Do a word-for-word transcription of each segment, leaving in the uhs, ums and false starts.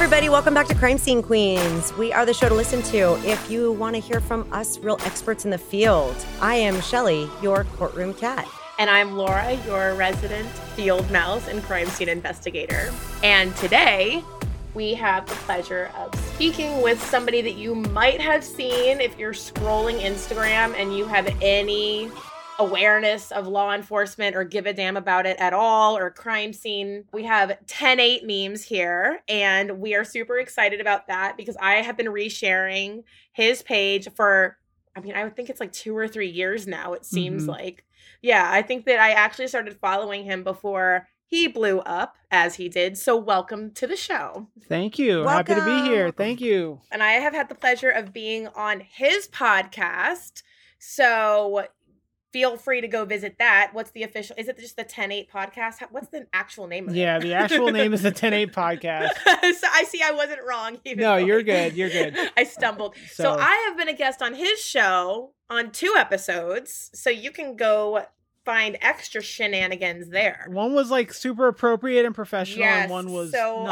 everybody. Welcome back to Crime Scene Queens. We are the show to listen to if you want to hear from us real experts in the field. I am Shelly, your courtroom cat. And I'm Laura, your resident field mouse and crime scene investigator. And today, we have the pleasure of speaking with somebody that you might have seen if you're scrolling Instagram and you have any awareness of law enforcement or give a damn about it at all, or crime scene. We have ten eight memes here, and we are super excited about that because I have been resharing his page for, I mean, I would think it's like two or three years now, it seems mm-hmm. like. Yeah, I think that I actually started following him before he blew up as he did. So welcome to the show. Thank you. Welcome. Happy to be here. Thank you. And I have had the pleasure of being on his podcast. So feel free to go visit that. What's the official? Is it just the ten eight podcast? What's the actual name of yeah, it? Yeah, the actual name is the ten eight podcast. So I see I wasn't wrong. Even no, you're good. You're good. I stumbled. So, so I have been a guest on his show on two episodes. So you can go find extra shenanigans there. One was like super appropriate and professional, yes, and one was so...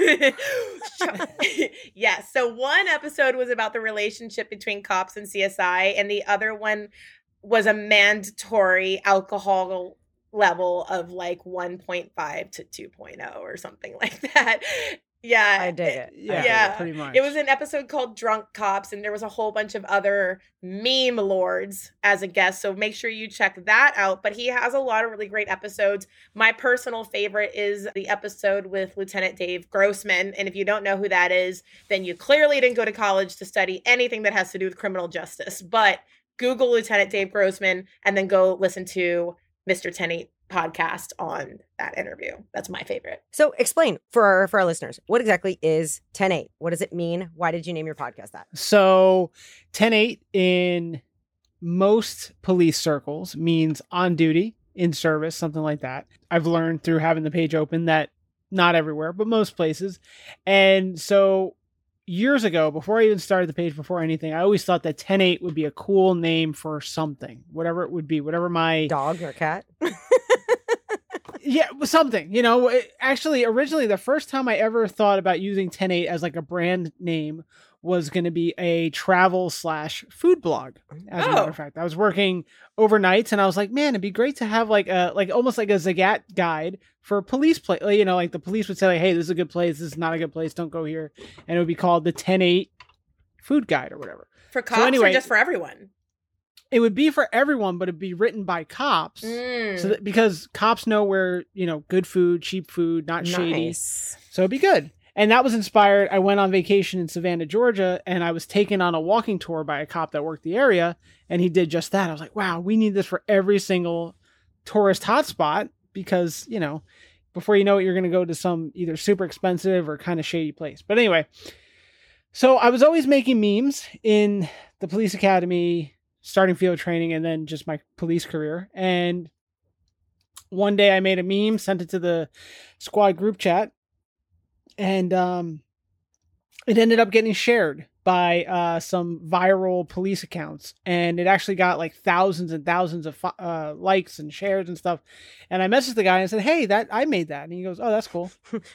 not. Yes. So one episode was about the relationship between cops and C S I, and the other one was a mandatory alcohol level of like one point five to two point oh or something like that. Yeah. I dig it. Yeah, yeah. Pretty much. It was an episode called Drunk Cops, and there was a whole bunch of other meme lords as a guest. So make sure you check that out. But he has a lot of really great episodes. My personal favorite is the episode with Lieutenant Dave Grossman. And if you don't know who that is, then you clearly didn't go to college to study anything that has to do with criminal justice. But Google Lieutenant Dave Grossman and then go listen to Mister ten eight podcast on that interview. That's my favorite. So explain for our, for our listeners, what exactly is ten eight? What does it mean? Why did you name your podcast that? So ten eight in most police circles means on duty, in service, something like that. I've learned through having the page open that not everywhere, but most places. And so years ago, before I even started the page, before anything, I always thought that ten eight would be a cool name for something, whatever it would be, whatever my dog or cat. Yeah, something, you know, it, actually, originally, the first time I ever thought about using ten eight as like a brand name was going to be a travel slash food blog. As oh. a matter of fact, I was working overnights and I was like, man, it'd be great to have like a, like almost like a Zagat guide for police place. You know, like the police would say like, hey, this is a good place. This is not a good place. Don't go here. And it would be called the ten eight food guide or whatever. For cops so anyway, or just for everyone? It would be for everyone, but it'd be written by cops. Mm. So that, because cops know where, you know, good food, cheap food, not shady. Nice. So it'd be good. And that was inspired. I went on vacation in Savannah, Georgia, and I was taken on a walking tour by a cop that worked the area. And he did just that. I was like, wow, we need this for every single tourist hotspot because, you know, before you know it, you're going to go to some either super expensive or kind of shady place. But anyway, so I was always making memes in the police academy, starting field training, and then just my police career. And one day I made a meme, sent it to the squad group chat, and um, it ended up getting shared by uh, some viral police accounts. And it actually got like thousands and thousands of uh, likes and shares and stuff. And I messaged the guy and said, hey, that I made that. And he goes, oh, that's cool.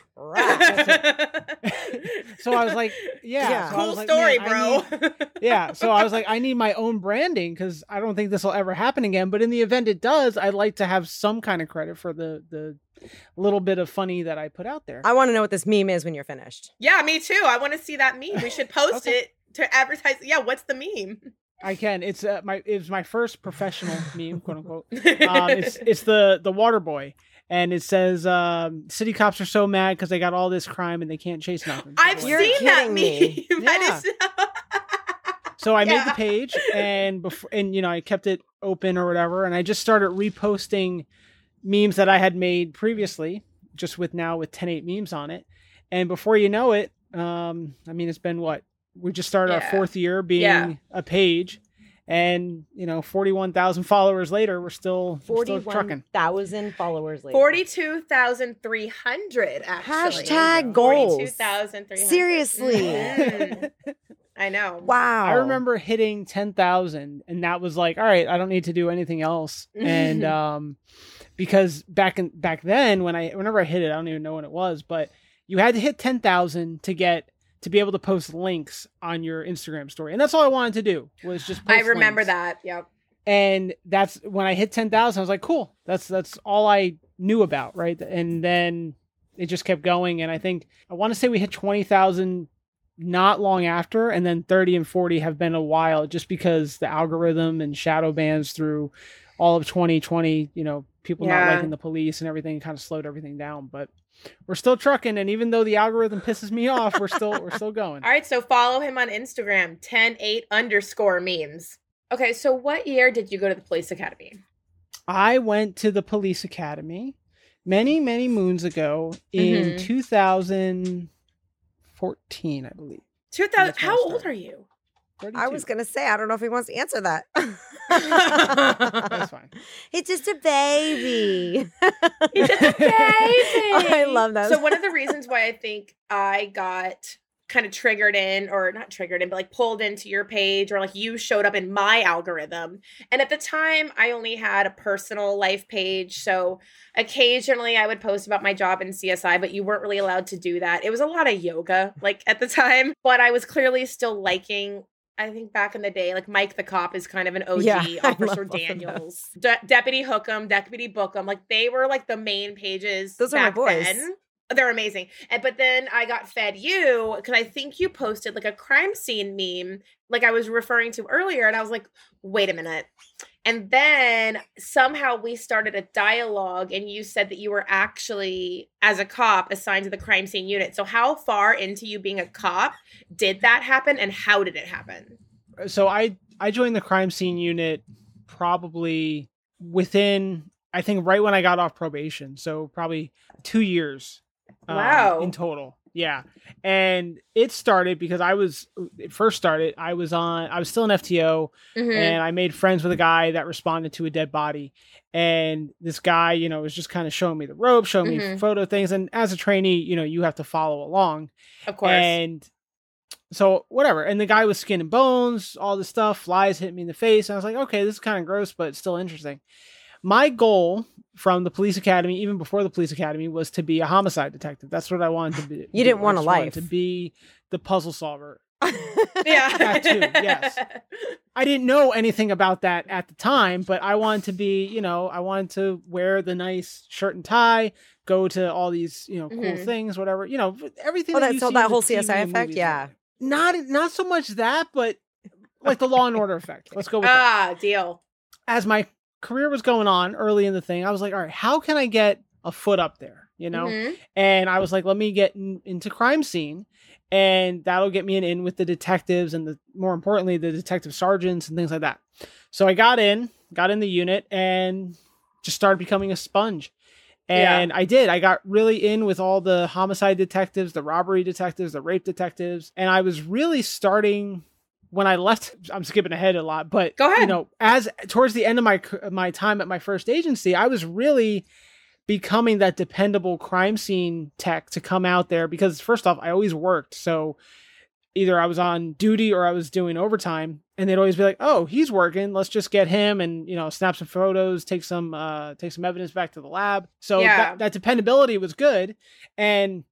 So I was like, yeah. yeah. So cool like, story, bro. Need... yeah. So I was like, I need my own branding because I don't think this will ever happen again. But in the event it does, I'd like to have some kind of credit for the, the little bit of funny that I put out there. I want to know what this meme is when you're finished. Yeah, me too. I want to see that meme. We should post okay. it to advertise. Yeah, what's the meme? I can. It's uh, my it was my first professional meme, quote unquote. Um, it's it's the the water boy, and it says um, city cops are so mad because they got all this crime and they can't chase nothing. I've so, seen that meme. Me. That is. So I Yeah. made the page, and before, and you know, I kept it open or whatever, and I just started reposting memes that I had made previously, just with now with ten eight memes on it. And before you know it, um, I mean, it's been what? We just started Yeah. our fourth year being Yeah. a page, and you know, forty-one thousand followers later, we're still, we're still trucking. forty-one thousand followers later. forty-two thousand three hundred, actually. Hashtag goals. forty-two thousand three hundred. Seriously. Mm. I know. Wow. I remember hitting ten thousand, and that was like, all right, I don't need to do anything else. And um, because back in back then, when I whenever I hit it, I don't even know when it was, but you had to hit ten thousand to get to be able to post links on your Instagram story. And that's all I wanted to do was just post I remember links. that. Yep. And that's when I hit ten thousand, I was like, cool. That's that's all I knew about, right? And then it just kept going. And I think, I want to say we hit twenty thousand not long after, and then thirty and forty have been a while just because the algorithm and shadow bans through all of twenty twenty, you know, people Yeah. not liking the police and everything kind of slowed everything down. But we're still trucking. And even though the algorithm pisses me off, we're still, we're still going. All right. So follow him on Instagram, ten eight underscore memes. Okay. So what year did you go to the police academy? I went to the police academy many, many moons ago in Mhm. two thousand fourteen, I believe. two thousand. That's when I How old started. are you? thirty-two. I was going to say, I don't know if he wants to answer that. That's fine. It's just a baby. He's just a baby. I love that. So one of the reasons why I think I got kind of triggered in, or not triggered in, but like pulled into your page, or like you showed up in my algorithm. And at the time, I only had a personal life page. So occasionally I would post about my job in C S I, but you weren't really allowed to do that. It was a lot of yoga, like at the time, but I was clearly still liking, I think back in the day, like Mike the Cop is kind of an O G, Yeah, I love Officer both of Daniels, De- Deputy Hookem, Deputy Bookem. Like they were like the main pages. Those are my back boys. then. They're amazing. And but then I got fed you because I think you posted like a crime scene meme, like I was referring to earlier, and I was like, wait a minute. And then somehow we started a dialogue, and you said that you were actually, as a cop, assigned to the crime scene unit. So how far into you being a cop did that happen, and how did it happen? So I, I joined the crime scene unit probably within, I think right when I got off probation. So probably two years. um, Wow. in total. Yeah. And it started because I was, it first started, I was on, I was still an F T O Mhm. and I made friends with a guy that responded to a dead body. And this guy, you know, was just kind of showing me the ropes, showing me Mhm. photo things. And as a trainee, you know, you have to follow along. Of course. And so whatever. And the guy was skin and bones, all this stuff, flies hit me in the face. And I was like, okay, this is kind of gross, but it's still interesting. My goal from the police academy, even before the police academy, was to be a homicide detective. That's what I wanted to be. You didn't want I a just wanted life. to be the puzzle solver. yeah. That too, yes. I didn't know anything about that at the time, but I wanted to be, you know, I wanted to wear the nice shirt and tie, go to all these, you know, cool Mhm. things, whatever, you know, everything. Oh, that that's you so see that in whole the C S I T V and effect? movies. Yeah. Not, not so much that, but like the Law and Order effect. Let's go with that. Ah, deal. As my career was going on early in the thing, I was like, all right, how can I get a foot up there? You know? Mhm. And I was like, let me get in, into crime scene, and that'll get me an in with the detectives and the, more importantly, the detective sergeants and things like that. So I got in, got in the unit, and just started becoming a sponge. And I did. I got really in with all the homicide detectives, the robbery detectives, the rape detectives, and I was really starting. When I left, I'm skipping ahead a lot, but Go ahead. you know, as towards the end of my my time at my first agency, I was really becoming that dependable crime scene tech to come out there because first off, I always worked. So either I was on duty or I was doing overtime, and they'd always be like, "Oh, he's working. Let's just get him and, you know, snap some photos, take some uh take some evidence back to the lab." So Yeah. that, that dependability was good. And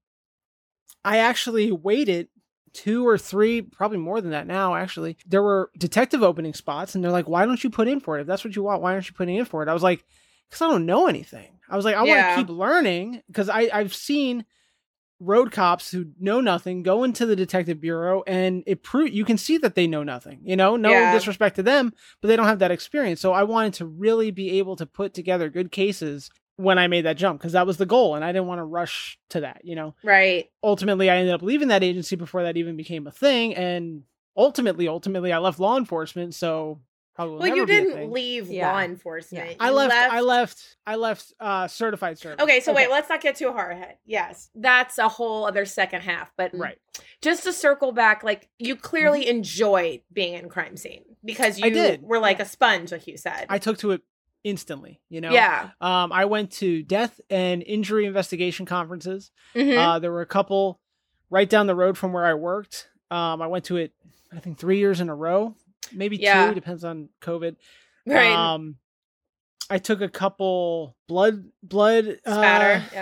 I actually waited two or three, probably more than that now, actually. There were detective opening spots, and they're like, why don't you put in for it? If that's what you want, why aren't you putting in for it? I was like, because I don't know anything. I was like, I Yeah. want to keep learning, because I've seen road cops who know nothing go into the detective bureau, and it pro- you can see that they know nothing, you know, no Yeah. disrespect to them, but they don't have that experience. So I wanted to really be able to put together good cases when I made that jump, because that was the goal, and I didn't want to rush to that, you know. Right. Ultimately, I ended up leaving that agency before that even became a thing, and ultimately, ultimately, I left law enforcement, so probably will Well, never you be a didn't thing. leave Yeah. law enforcement. Yeah. I You left, I left, I left uh, certified service. Okay, so wait, let's not get too far ahead. Yes, that's a whole other second half. But Right. just to circle back, like you clearly enjoyed being in crime scene because you I did. were like a sponge, like you said. I took to it instantly, you know. Yeah. Um, I went to death and injury investigation conferences. Mhm. Uh, there were a couple right down the road from where I worked. Um, I went to it, I think, three years in a row, maybe Yeah. two, depends on COVID. right. Um, I took a couple blood, blood, Spatter. uh, Yeah.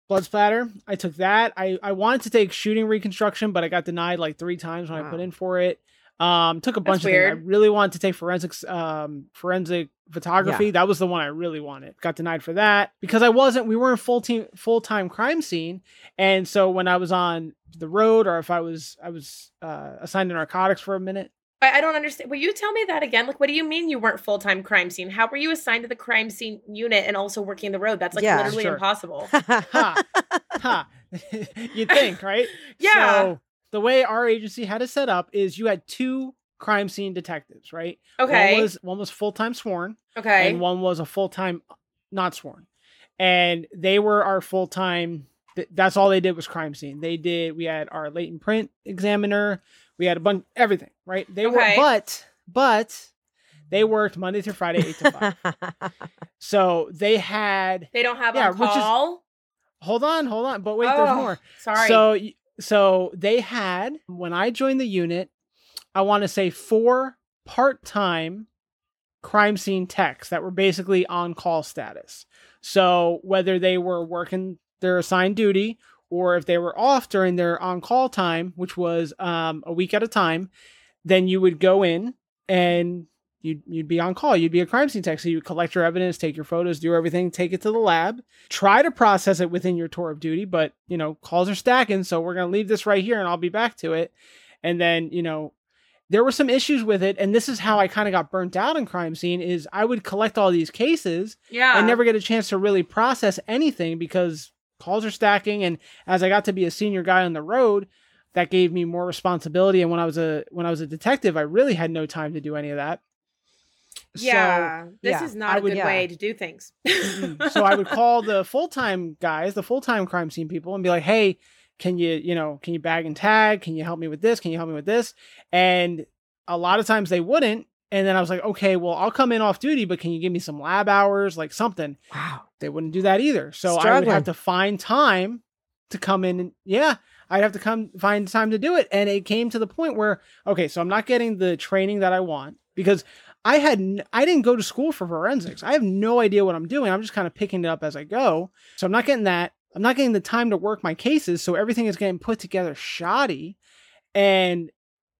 blood splatter. I took that. I, I wanted to take shooting reconstruction, but I got denied like three times when wow. I put in for it. Um, took a bunch That's of weird. things. I really wanted to take forensics, um, forensic photography. Yeah. That was the one I really wanted. Got denied for that because I wasn't, we weren't full team, full time crime scene. And so when I was on the road or if I was, I was, uh, assigned to narcotics for a minute. I, I don't understand. Will you tell me that again? Like, what do you mean you weren't full-time crime scene? How were you assigned to the crime scene unit and also working the road? That's like Yeah, literally sure. impossible. Ha, ha. You'd think, right? Yeah. So the way our agency had it set up is you had two crime scene detectives, right? Okay. One was one was full time sworn, Okay. and one was a full time not sworn, and they were our full time. Th- that's all they did was crime scene. They did. We had our latent print examiner. We had a bunch everything, right? They Okay. were, but but they worked Monday through Friday, eight to five. So they had. They don't have Yeah, on which is- call? Hold on, hold on, but wait, Oh, there's more. Sorry. So, y- so they had, when I joined the unit, I want to say four part-time crime scene techs that were basically on call status. So whether they were working their assigned duty or if they were off during their on-call time, which was um, a week at a time, then you would go in and You'd, you'd be on call. You'd be a crime scene tech. So you collect your evidence, take your photos, do everything, take it to the lab, try to process it within your tour of duty. But, you know, calls are stacking. So we're going to leave this right here and I'll be back to it. And then, you know, there were some issues with it. And this is how I kind of got burnt out in crime scene is I would collect all these cases yeah. and never get a chance to really process anything because calls are stacking. And as I got to be a senior guy on the road, that gave me more responsibility. And when I was a, when I was a detective, I really had no time to do any of that. Yeah, So, this yeah, is not I a would- good yeah. way to do things. so I would call the full-time guys, the full-time crime scene people and be like, hey, can you, you know, can you bag and tag? Can you help me with this? Can you help me with this? And a lot of times they wouldn't. And then I was like, okay, well, I'll come in off duty, but can you give me some lab hours, like something? Wow. They wouldn't do that either. So I would Struggling. have to find time to come in. And yeah, I'd have to come find time to do it. And it came to the point where, okay, so I'm not getting the training that I want because I had, n- I didn't go to school for forensics. I have no idea what I'm doing. I'm just kind of picking it up as I go. So I'm not getting that. I'm not getting the time to work my cases. So everything is getting put together shoddy. And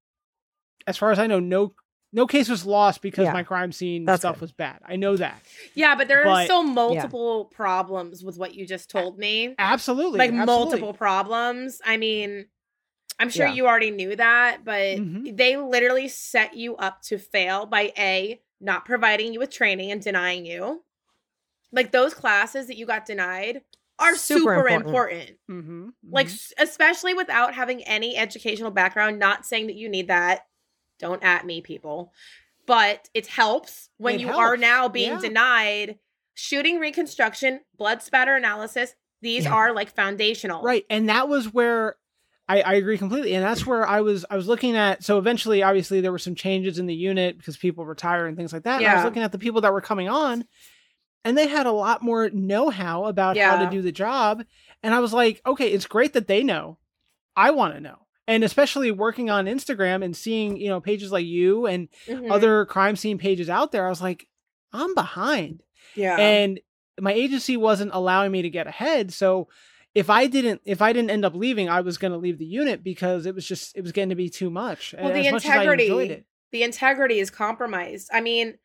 as far as I know, no, no case was lost because Yeah. my crime scene That's stuff good. was bad. I know that. Yeah, but there are But- still multiple problems with what you just told me. Absolutely. Like absolutely. multiple problems. I mean, I'm sure Yeah. you already knew that, but Mhm. they literally set you up to fail by A, not providing you with training and denying you. Like those classes that you got denied are Super super, important. important. Mm-hmm. Like, s- especially without having any educational background, not saying that you need that. Don't at me, people. But it helps when It you are helps. now being Yeah. denied shooting reconstruction, blood spatter analysis. These Yeah. are like foundational. Right. And that was where I, I agree completely. And that's where I was, I was looking at, so eventually, obviously there were some changes in the unit because people retire and things like that. And I was Yeah. looking at the people that were coming on and they had a lot more know-how about how Yeah. to do the job. And I was like, okay, it's great that they know. I want to know. And especially working on Instagram and seeing, you know, pages like you and Mhm. other crime scene pages out there, I was like, I'm behind. Yeah. And my agency wasn't allowing me to get ahead. So if I didn't, if I didn't end up leaving, I was going to leave the unit because it was just, it was getting to be too much. Well, as the much as I integrity, enjoyed it. the integrity is compromised. I mean,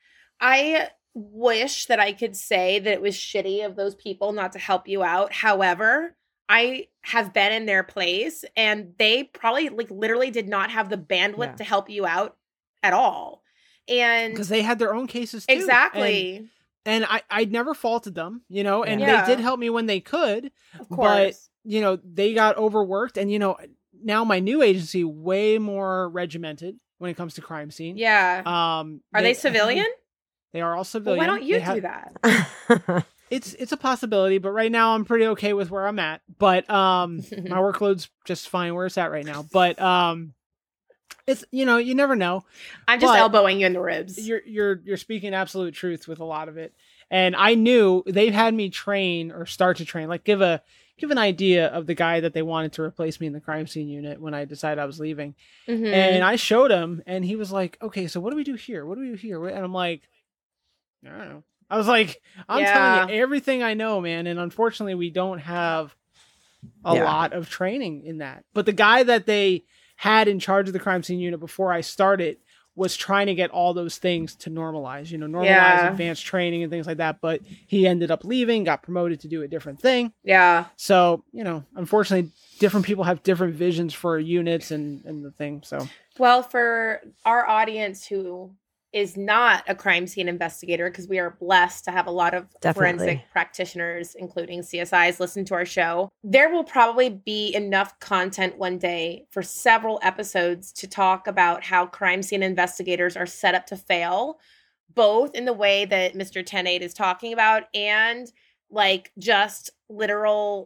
I wish that I could say that it was shitty of those people not to help you out. However, I have been in their place and they probably like literally did not have the bandwidth Yeah. to help you out at all. And Because they had their own cases too. exactly. And, and I, I'd never faulted them, you know, and Yeah. they did help me when they could. Of but- course. You know, they got overworked. And, you know, now my new agency, way more regimented when it comes to crime scene. Yeah. Um, Are they civilian? They are all Well, civilian. why don't you They do have- that? It's it's a possibility, but right now I'm pretty okay with where I'm at. But um my workload's just fine where it's at right now. But um it's you know, you never know. I'm just But- elbowing you in the ribs. You're you're you're speaking absolute truth with a lot of it. And I knew they've had me train or start to train, like give a give an idea of the guy that they wanted to replace me in the crime scene unit when I decided I was leaving. Mhm. And I showed him and he was like, "Okay, so what do we do here? What do we do here?" And I'm like, I don't know. I was like, I'm Yeah. telling you everything I know, man. And unfortunately, we don't have a Yeah. lot of training in that. But the guy that they had in charge of the crime scene unit before I started was trying to get all those things to normalize, you know, normalize Yeah. advanced training and things like that. But he ended up leaving, got promoted to do a different thing. Yeah. So, you know, unfortunately, different people have different visions for units and, and the thing. So, Well, for our audience who is not a crime scene investigator, because we are blessed to have a lot of Definitely. forensic practitioners, including C S Is, listen to our show. There will probably be enough content one day for several episodes to talk about how crime scene investigators are set up to fail, both in the way that Mister ten eight is talking about and like just literal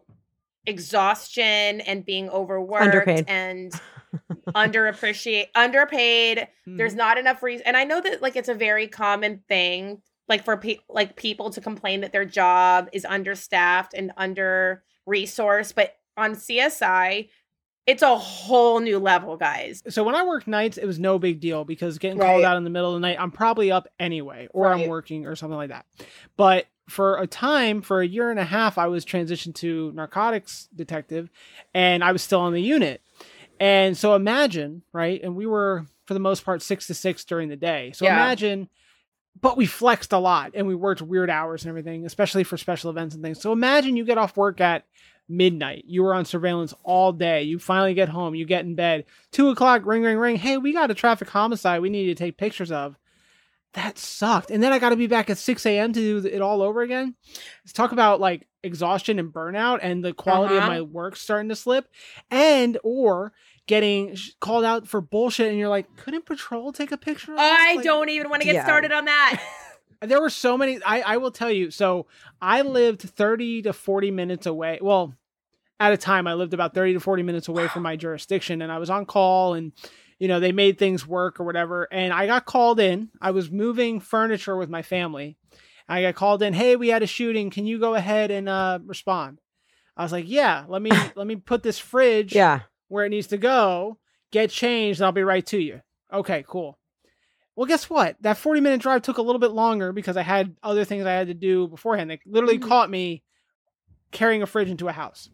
exhaustion and being overworked Underpaid. and underappreciate underpaid. There's not enough reason, and I know that like it's a very common thing, like for pe- like people to complain that their job is understaffed and under resourced. But on C S I, it's a whole new level, guys. so when I worked nights, it was no big deal because getting Right. called out in the middle of the night, I'm probably up anyway, or Right. I'm working or something like that. But for a time, for a year and a half, I was transitioned to narcotics detective, and I was still on the unit. And so imagine, right? And we were, for the most part, six to six during the day. So Yeah. imagine, but we flexed a lot and we worked weird hours and everything, especially for special events and things. So imagine you get off work at midnight. You were on surveillance all day. You finally get home. You get in bed. Two o'clock, ring, ring, ring. Hey, we got a traffic homicide we need to take pictures of. That sucked. And then I got to be back at six a.m. to do it all over again. Let's talk about like exhaustion and burnout and the quality Uh-huh. of my work starting to slip. And or getting sh- called out for bullshit. And you're like, couldn't patrol take a picture of this? I Like, don't even want to get Yeah. started on that. there were so many. I, I will tell you. So I lived thirty to forty minutes away. Well, at a time, I lived about thirty to forty minutes away from my jurisdiction, and I was on call, and you know they made things work or whatever. And I got called in. I was moving furniture with my family. I got called in. Hey, we had a shooting. Can you go ahead and uh, respond? I was like, yeah. Let me let me put this fridge Yeah. where it needs to go. Get changed, and I'll be right to you. Okay, cool. Well, guess what? That forty minute drive took a little bit longer because I had other things I had to do beforehand. They literally Mhm. caught me carrying a fridge into a house.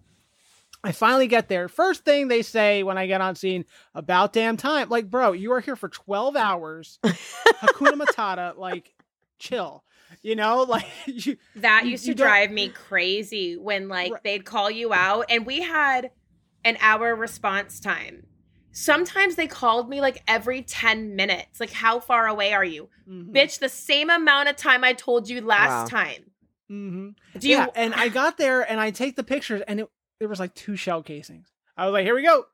I finally get there. First thing they say when I get on scene, about damn time. Like, bro, you are here for twelve hours. Hakuna Matata, like, chill. You know, like, you, That You- used you to don't- drive me crazy when like Right. they'd call you out and we had an hour response time. Sometimes they called me like every ten minutes. Like, how far away are you? mhm, Bitch, the same amount of time I told you last Wow. time. mhm. Do you Yeah, and I got there and I take the pictures and it, there was like two shell casings. I was like, here we go.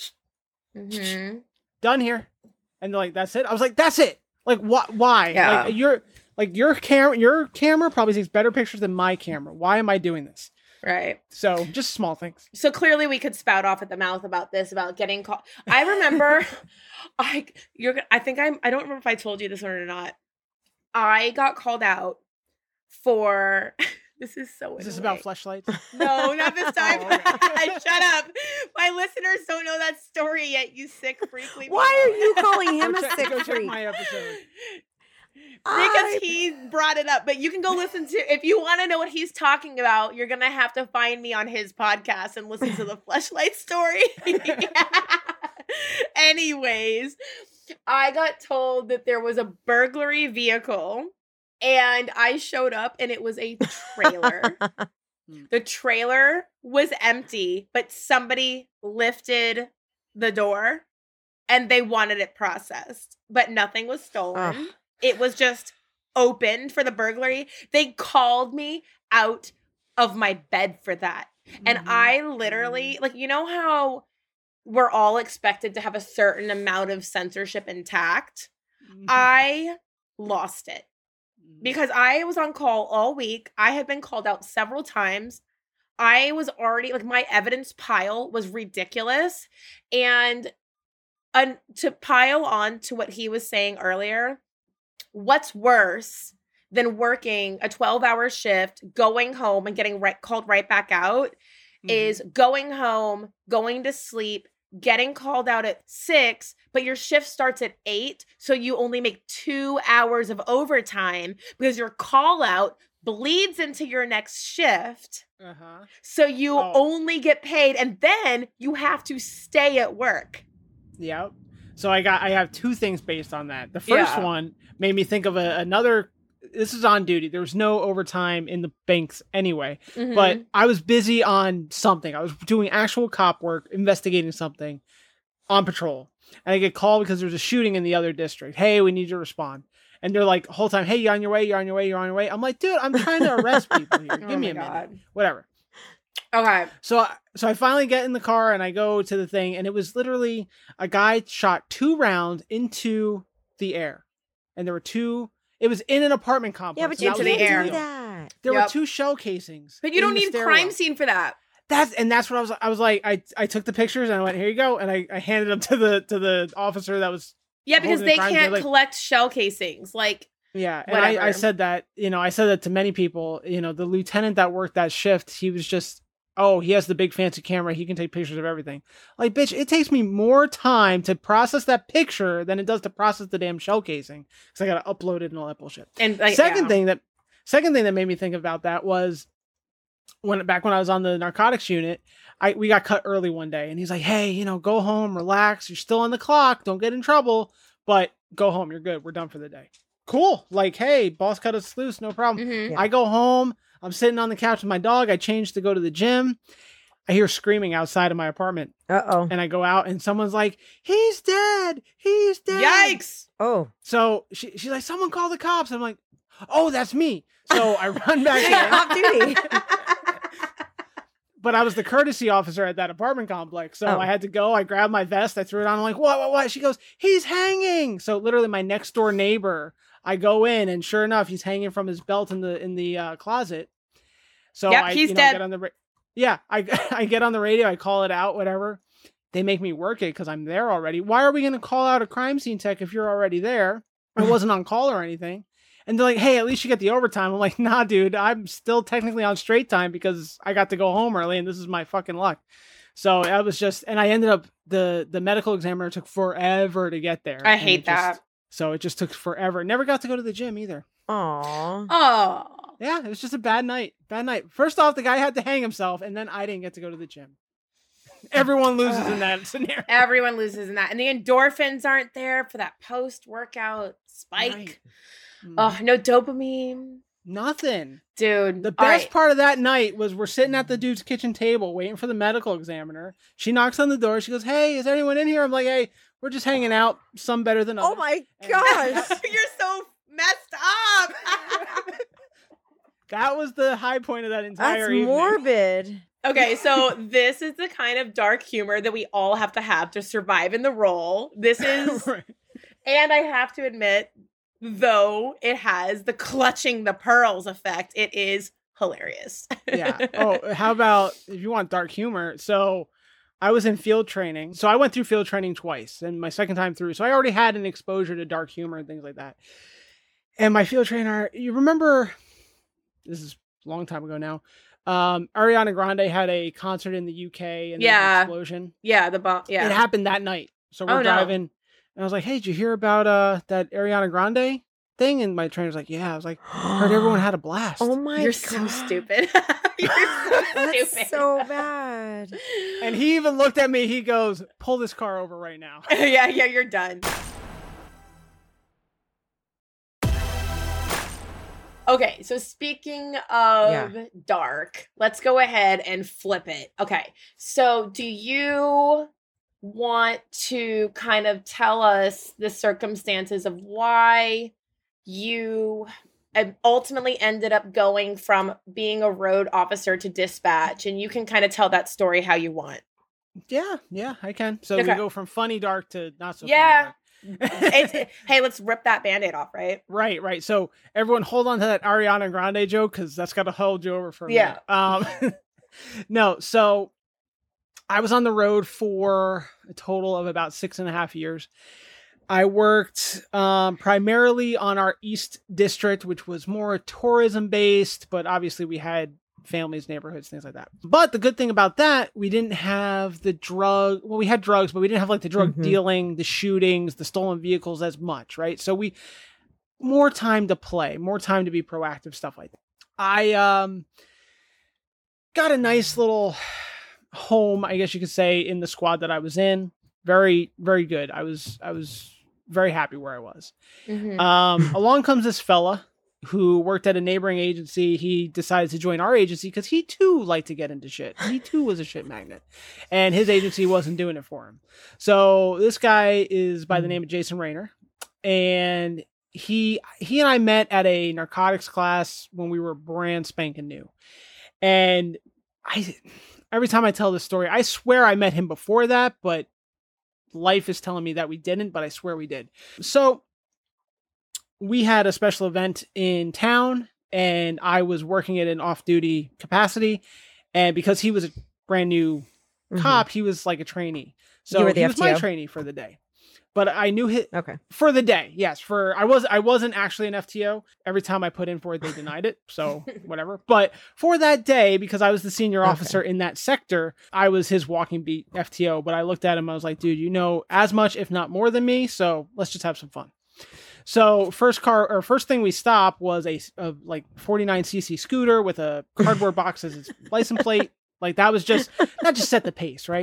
Mhm. Done here. And they're like, that's it. I was like, that's it. Like, wh- why? Yeah. Like, your like your camera, your camera probably takes better pictures than my camera. Why am I doing this? Right. So just small things. So clearly we could spout off at the mouth about this, about getting called. I remember I you're I think I'm I don't remember if I told you this one or not. I got called out for this is so Is this annoying. about fleshlights? No, not this time. Oh, okay. Shut up. My listeners don't know that story yet, you sick freak. Leave me Why are alone. you calling him Go a check- sick go check freak? my episode. Because I- he brought it up, but you can go listen to if you want to know what he's talking about, you're gonna have to find me on his podcast and listen to the fleshlight story. Anyways, I got told that there was a burglary vehicle and I showed up and it was a trailer. The trailer was empty, but somebody lifted the door and they wanted it processed, but nothing was stolen. Ugh. It was just opened for the burglary. They called me out of my bed for that. And Mhm. I literally, like, you know how we're all expected to have a certain amount of censorship intact? Mhm. I lost it because I was on call all week. I had been called out several times. I was already, like, my evidence pile was ridiculous. And uh, to pile on to what he was saying earlier, what's worse than working a twelve hour shift, going home and getting right, called right back out Mhm. is going home, going to sleep, getting called out at six, but your shift starts at eight. So you only make two hours of overtime because your call out bleeds into your next shift. Uh-huh. So you Oh. only get paid, and then you have to stay at work. Yep. So I got I have two things based on that. The first Yeah. one made me think of a, another. This is on duty. There was no overtime in the banks anyway, Mhm. but I was busy on something. I was doing actual cop work, investigating something on patrol, and I get called because there's a shooting in the other district. Hey, we need you to respond. And they're like, the whole time, hey, you're on your way, you're on your way, you're on your way. I'm like, dude, I'm trying to arrest people here. Give Oh me my a minute. God. Whatever. Okay. So, so I finally get in the car and I go to the thing, and it was literally a guy shot two rounds into the air, and there were two. It was in an apartment complex. Yeah, but and you that Into was the can't air. do deal. that. There Yep. were two shell casings. But you in don't the need stairwell. crime scene for that. That's and that's what I was. I was like, I I took the pictures and I went, here you go, and I, I handed them to the to the officer that was. Yeah, because Holding they the crime, can't they're like- collect shell casings. Like, Yeah, and I, I Whatever. said that, you know, I said that to many people. You know, the lieutenant that worked that shift, he was just, oh, he has the big fancy camera. He can take pictures of everything. Like, bitch, it takes me more time to process that picture than it does to process the damn shell casing because I got to upload it and all that bullshit. and like, second yeah. thing that, second thing that made me think about that was when back when I was on the narcotics unit, I we got cut early one day, and he's like, hey, you know, go home, relax. You're still on the clock. Don't get in trouble, but go home. You're good. We're done for the day. Cool. Like, hey, boss cut us loose. No problem. Mhm. Yeah. I go home. I'm sitting on the couch with my dog. I change to go to the gym. I hear screaming outside of my apartment, Uh-oh. and I go out, and someone's like, he's dead. He's dead. Yikes! Oh. So she, she's like, someone call the cops. I'm like, oh, that's me. So I run back Yeah, in. off duty. But I was the courtesy officer at that apartment complex. So Oh. I had to go. I grabbed my vest. I threw it on. I'm like, what, what, what? She goes, he's hanging. So literally my next door neighbor, I go in, and sure enough, he's hanging from his belt in the in the uh, closet. So Yep, I he's you know, dead. get on the ra- yeah, I I get on the radio. I call it out, whatever. They make me work it because I'm there already. Why are we going to call out a crime scene tech if you're already there? I wasn't on call or anything. And they're like, hey, at least you get the overtime. I'm like, nah, dude, I'm still technically on straight time because I got to go home early, and this is my fucking luck. So I was just, and I ended up, the the medical examiner took forever to get there. I and hate it just- that. So it just took forever. Never got to go to the gym either. Aw. Oh, Yeah, it was just a bad night. Bad night. First off, the guy had to hang himself, and then I didn't get to go to the gym. Everyone loses in that scenario. everyone loses in that, and the endorphins aren't there for that post-workout spike. Right. Mm. Oh, no dopamine, Nothing. dude. The All best right. part of that night was we're sitting at the dude's kitchen table waiting for the medical examiner. She knocks on the door. She goes, hey, is there anyone in here? I'm like, hey, we're just hanging out. Some better than others. Oh my And- gosh. You're so messed up. That was the high point of that entire That's evening. morbid. Okay, so this is the kind of dark humor that we all have to have to survive in the role. This is, Right. and I have to admit, though it has the clutching the pearls effect, it is hilarious. Yeah. Oh, how about if you want dark humor? So I was in field training. So I went through field training twice, and my second time through. So I already had an exposure to dark humor and things like that. And my field trainer, you remember, this is a long time ago now. Um, Ariana Grande had a concert in the U K and there was an Yeah. explosion. Yeah, the bomb. Yeah. It happened that night. So we're Oh, no. driving, and I was like, "Hey, did you hear about uh that Ariana Grande thing?" And my trainer's like, "Yeah." I was like, "Heard everyone had a blast." Oh my You're god. so stupid. You're so That's stupid. so bad. And he even looked at me. He goes, "Pull this car over right now." yeah, yeah, you're done. Okay, so speaking of Yeah. dark, let's go ahead and flip it. Okay, so do you want to kind of tell us the circumstances of why you uh, ultimately ended up going from being a road officer to dispatch? And you can kind of tell that story how you want. Yeah, yeah, I can. So Okay. we go from funny dark to not so. Yeah. Funny It's, dark. hey, let's rip that Band-Aid off, right? Right, right. So everyone hold on to that Ariana Grande joke because that's got to hold you over for a Yeah. minute. Um, no, so I was on the road for a total of about six and a half years. I worked um, primarily on our East District, which was more tourism based, but obviously we had families, neighborhoods, things like that. But the good thing about that, we didn't have the drug, well, we had drugs, but we didn't have like the drug Mhm. dealing, the shootings, the stolen vehicles as much, right? So we, more time to play, more time to be proactive, stuff like that. I um got a nice little home, I guess you could say, in the squad that I was in. Very, very good. I was I was very happy where I was. Mm-hmm. Um, along comes this fella who worked at a neighboring agency. He decided to join our agency because he too liked to get into shit. He too was a shit magnet, and his agency wasn't doing it for him. So this guy is by the name of Jason Rayner, and he he and I met at a narcotics class when we were brand spanking new. And I every time I tell this story, I swear I met him before that, but life is telling me that we didn't, but I swear we did. So we had a special event in town, and I was working at an off-duty capacity. And because he was a brand new mm-hmm. cop, he was like a trainee. So you were the he F T O? was my trainee for the day. But I knew him okay. for the day. Yes, for I was I wasn't actually an F T O. Every time I put in for it, they denied it. So whatever. But for that day, because I was the senior officer okay. in that sector, I was his walking beat F T O. But I looked at him, I was like, dude, you know as much, if not more than me. So let's just have some fun. So first car or first thing we stopped was a, a like forty-nine c c scooter with a cardboard box as its license plate. Like that was just that just set the pace, right?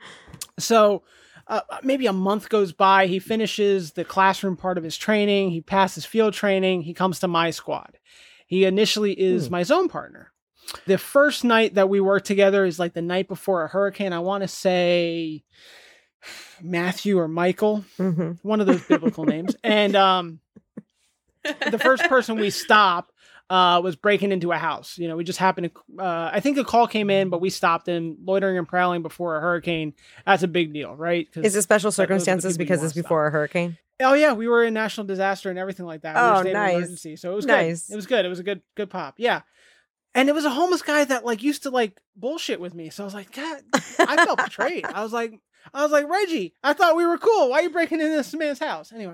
So. Uh, maybe a month goes by. He finishes the classroom part of his training. He passes field training. He comes to my squad. He initially is hmm. my zone partner. The first night that we work together is like the night before a hurricane. I want to say Matthew or Michael, mm-hmm. one of those biblical names. And um, the first person we stop Uh, was breaking into a house. You know, we just happened to, uh, I think a call came in, but we stopped him. Loitering and prowling before a hurricane. That's a big deal, right? Is it special circumstances because it's before a hurricane? Oh yeah. We were in national disaster and everything like that. Oh, we were staying nice. in emergency, so it was nice. good. It was good. It was a good, good pop. Yeah. And it was a homeless guy that like used to like bullshit with me. So I was like, God, I felt betrayed. I was like, I was like, Reggie, I thought we were cool. Why are you breaking into this man's house? Anyway.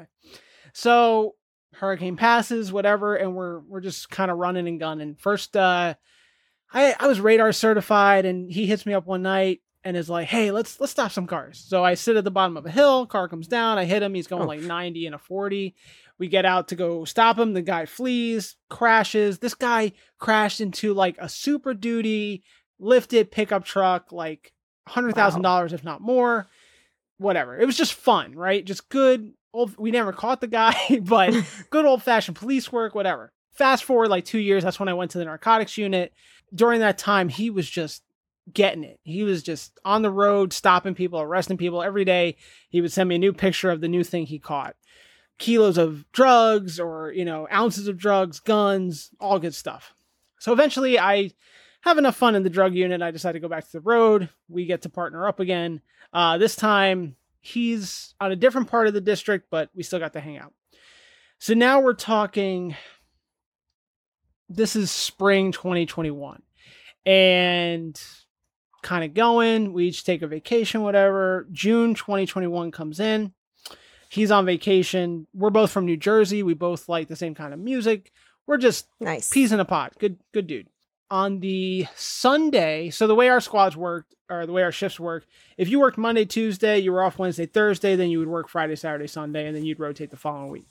So hurricane passes, whatever, and we're we're just kind of running and gunning. First, uh, I I was radar certified, and he hits me up one night and is like, "Hey, let's let's stop some cars." So I sit at the bottom of a hill. Car comes down. I hit him. He's going oh. like ninety and a forty. We get out to go stop him. The guy flees, crashes. This guy crashed into like a Super Duty lifted pickup truck, like one hundred thousand dollars, wow. if not more. Whatever. It was just fun, right? Just good. Old, we never caught the guy, but good old fashioned police work, whatever. Fast forward like two years. That's when I went to the narcotics unit. During that time, he was just getting it. He was just on the road, stopping people, arresting people every day. He would send me a new picture of the new thing he caught. Kilos of drugs or, you know, ounces of drugs, guns, all good stuff. So eventually I have enough fun in the drug unit. I decided to go back to the road. We get to partner up again. Uh, this time, he's on a different part of the district, but we still got to hang out. So now we're talking, this is spring twenty twenty-one and kind of going, we each take a vacation, whatever. June twenty twenty-one comes in. He's on vacation. We're both from New Jersey. We both like the same kind of music. We're just nice. Peas in a pod. Good, good dude. On the Sunday, so the way our squads worked, or the way our shifts work, if you worked Monday, Tuesday, you were off Wednesday, Thursday, then you would work Friday, Saturday, Sunday, and then you'd rotate the following week.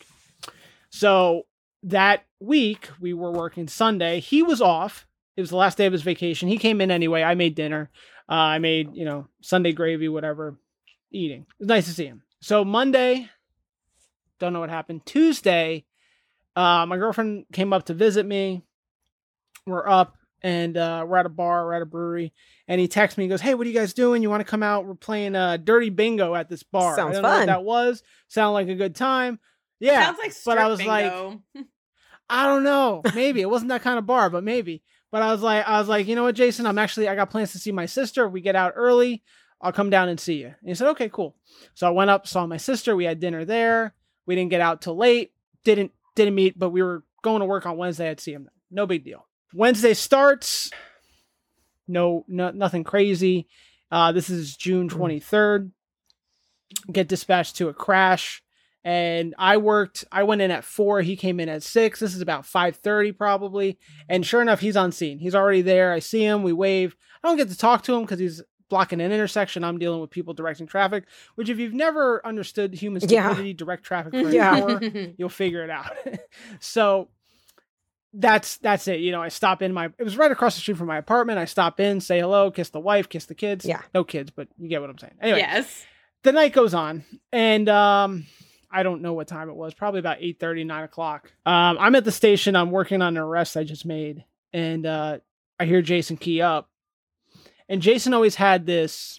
So that week, we were working Sunday. He was off. It was the last day of his vacation. He came in anyway. I made dinner. Uh, I made, you know, Sunday gravy, whatever, eating. It was nice to see him. So Monday, don't know what happened. Tuesday, uh, my girlfriend came up to visit me. We're up. And uh, we're at a bar, we're at a brewery, and he texts me, he goes, "Hey, what are you guys doing? You want to come out? We're playing uh, Dirty Bingo at this bar." Sounds I don't fun. know what that was. Sounded like a good time. Yeah. Sounds like but I was bingo. like, I don't know. Maybe. It wasn't that kind of bar, but maybe. But I was like, I was like, you know what, Jason? I'm actually, I got plans to see my sister. If we get out early, I'll come down and see you. And he said, okay, cool. So I went up, saw my sister. We had dinner there. We didn't get out till late. Didn't, didn't meet, but we were going to work on Wednesday. I'd see him then. No big deal. Wednesday starts. No, no, nothing crazy. Uh, this is June twenty-third. Get dispatched to a crash. And I worked, I went in at four. He came in at six. This is about five thirty probably. And sure enough, he's on scene. He's already there. I see him. We wave. I don't get to talk to him because he's blocking an intersection. I'm dealing with people directing traffic, which if you've never understood human stupidity, yeah. direct traffic for an yeah. hour, you'll figure it out. So that's that's it. You know, I stop in my, it was right across the street from my apartment. I stop in, say hello, kiss the wife, kiss the kids. Yeah. No kids, but you get what I'm saying. Anyway, Yes. the night goes on, and um, I don't know what time it was, probably about eight thirty, nine o'clock. Um, I'm at the station. I'm working on an arrest I just made, and uh, I hear Jason key up. And Jason always had this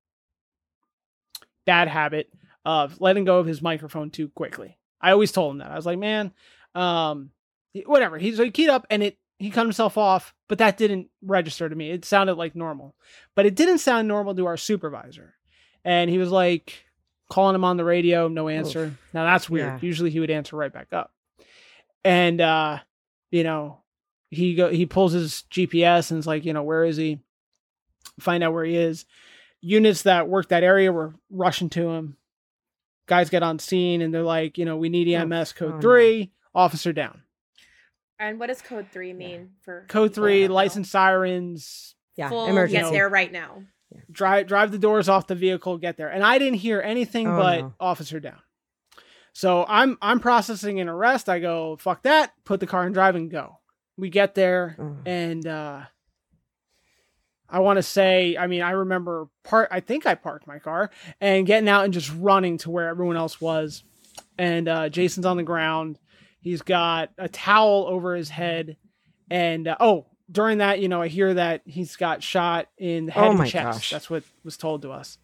bad habit of letting go of his microphone too quickly. I always told him that. I was like, man, um, whatever. He's so he keyed up and it he cut himself off, but that didn't register to me. It sounded like normal, but it didn't sound normal to our supervisor. And he was like calling him on the radio, no answer. Oof. Now that's weird. Yeah. Usually he would answer right back up. And uh, you know, he go he pulls his G P S and is like, you know, where is he? Find out where he is. Units that work that area were rushing to him. Guys get on scene and they're like, you know, we need E M S code oh, three, no. Officer down. And what does code three mean for code three? License sirens. Yeah, full emergency. Get there right now. Yeah. Drive drive the doors off the vehicle. Get there. And I didn't hear anything oh, but no. Officer down. So I'm I'm processing an arrest. I go, fuck that. Put the car in drive and go. We get there oh. and uh, I want to say, I mean, I remember part. I think I parked my car and getting out and just running to where everyone else was. And uh, Jason's on the ground. He's got a towel over his head. And, uh, oh, during that, you know, I hear that he's got shot in the head oh and chest. Gosh. That's what was told to us.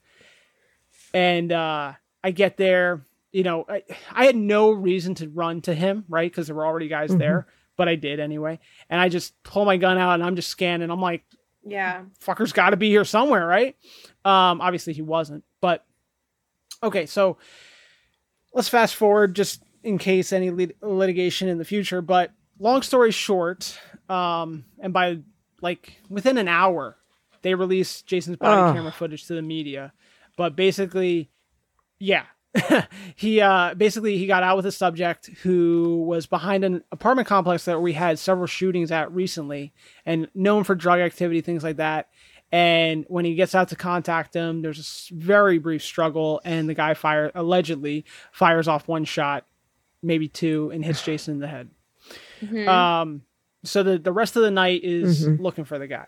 And uh, I get there, you know, I, I had no reason to run to him, right? Because there were already guys mm-hmm. there, but I did anyway. And I just pull my gun out and I'm just scanning. I'm like, yeah, fucker's got to be here somewhere, right? Um, obviously he wasn't, but okay. So let's fast forward just in case any lit- litigation in the future. But long story short, um, and by like within an hour, they released Jason's body oh. camera footage to the media. But basically, yeah, he uh, basically he got out with a subject who was behind an apartment complex that we had several shootings at recently, and known for drug activity, things like that. And when he gets out to contact him, there's a very brief struggle, and the guy fire allegedly fires off one shot, maybe two, and hits Jason in the head. Mm-hmm. Um, so the the rest of the night is mm-hmm. looking for the guy.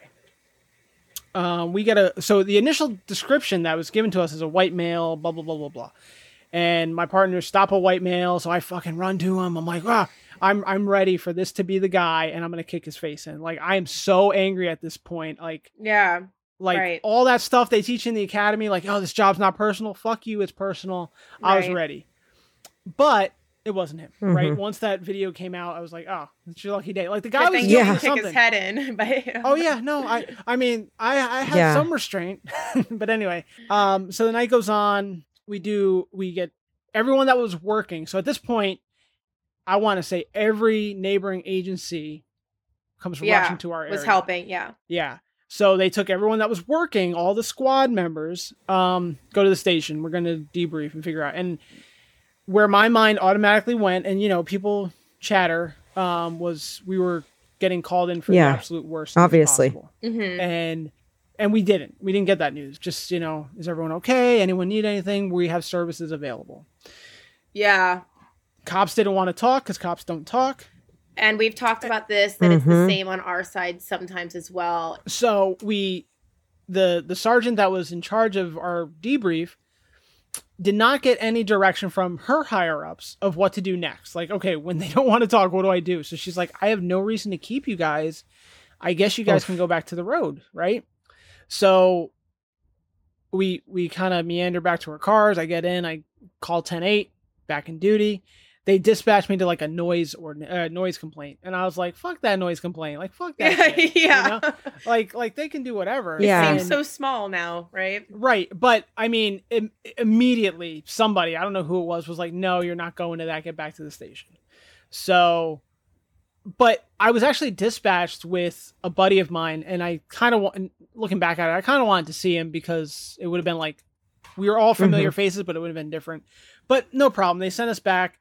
Um, we get a so the initial description that was given to us is a white male, blah blah blah blah blah. And my partner stop a white male, so I fucking run to him. I'm like, ah, I'm I'm ready for this to be the guy, and I'm gonna kick his face in. Like, I am so angry at this point. Like, yeah, like right. all that stuff they teach in the academy, like, oh, this job's not personal. Fuck you, it's personal. Right. I was ready, but it wasn't him. Mm-hmm. Right? Once that video came out, I was like, oh, it's your lucky day. Like the guy was yeah, kick his head in. But oh yeah, no, I I mean, I I had yeah. some restraint, but anyway, um, so the night goes on. We do, we get everyone that was working. So at this point, I want to say every neighboring agency comes yeah, rushing to our area. Was helping, yeah. Yeah. So they took everyone that was working, all the squad members, um, go to the station. We're going to debrief and figure out. And where my mind automatically went, and, you know, people chatter, um, was we were getting called in for yeah, the absolute worst. Obviously. Mm-hmm. And And we didn't. We didn't get that news. Just, you know, is everyone okay? Anyone need anything? We have services available. Yeah. Cops didn't want to talk because cops don't talk. And we've talked about this, that mm-hmm. it's the same on our side sometimes as well. So we, the the sergeant that was in charge of our debrief did not get any direction from her higher-ups of what to do next. Like, okay, when they don't want to talk, what do I do? So she's like, I have no reason to keep you guys. I guess you guys oh. can go back to the road, right? So we we kind of meander back to our cars. I get in, I call ten eight, back in duty. They dispatched me to like a noise or uh, noise complaint, and I was like, "Fuck that noise complaint! Like, fuck that!" shit, yeah, you know? like like they can do whatever. Yeah, it seems so small now, right? Right, but I mean, im- immediately somebody, I don't know who it was, was like, "No, you're not going to that. Get back to the station." So. But I was actually dispatched with a buddy of mine, and I kind of, looking back at it, I kind of wanted to see him because it would have been like, we were all familiar mm-hmm. faces, but it would have been different. But no problem. They sent us back.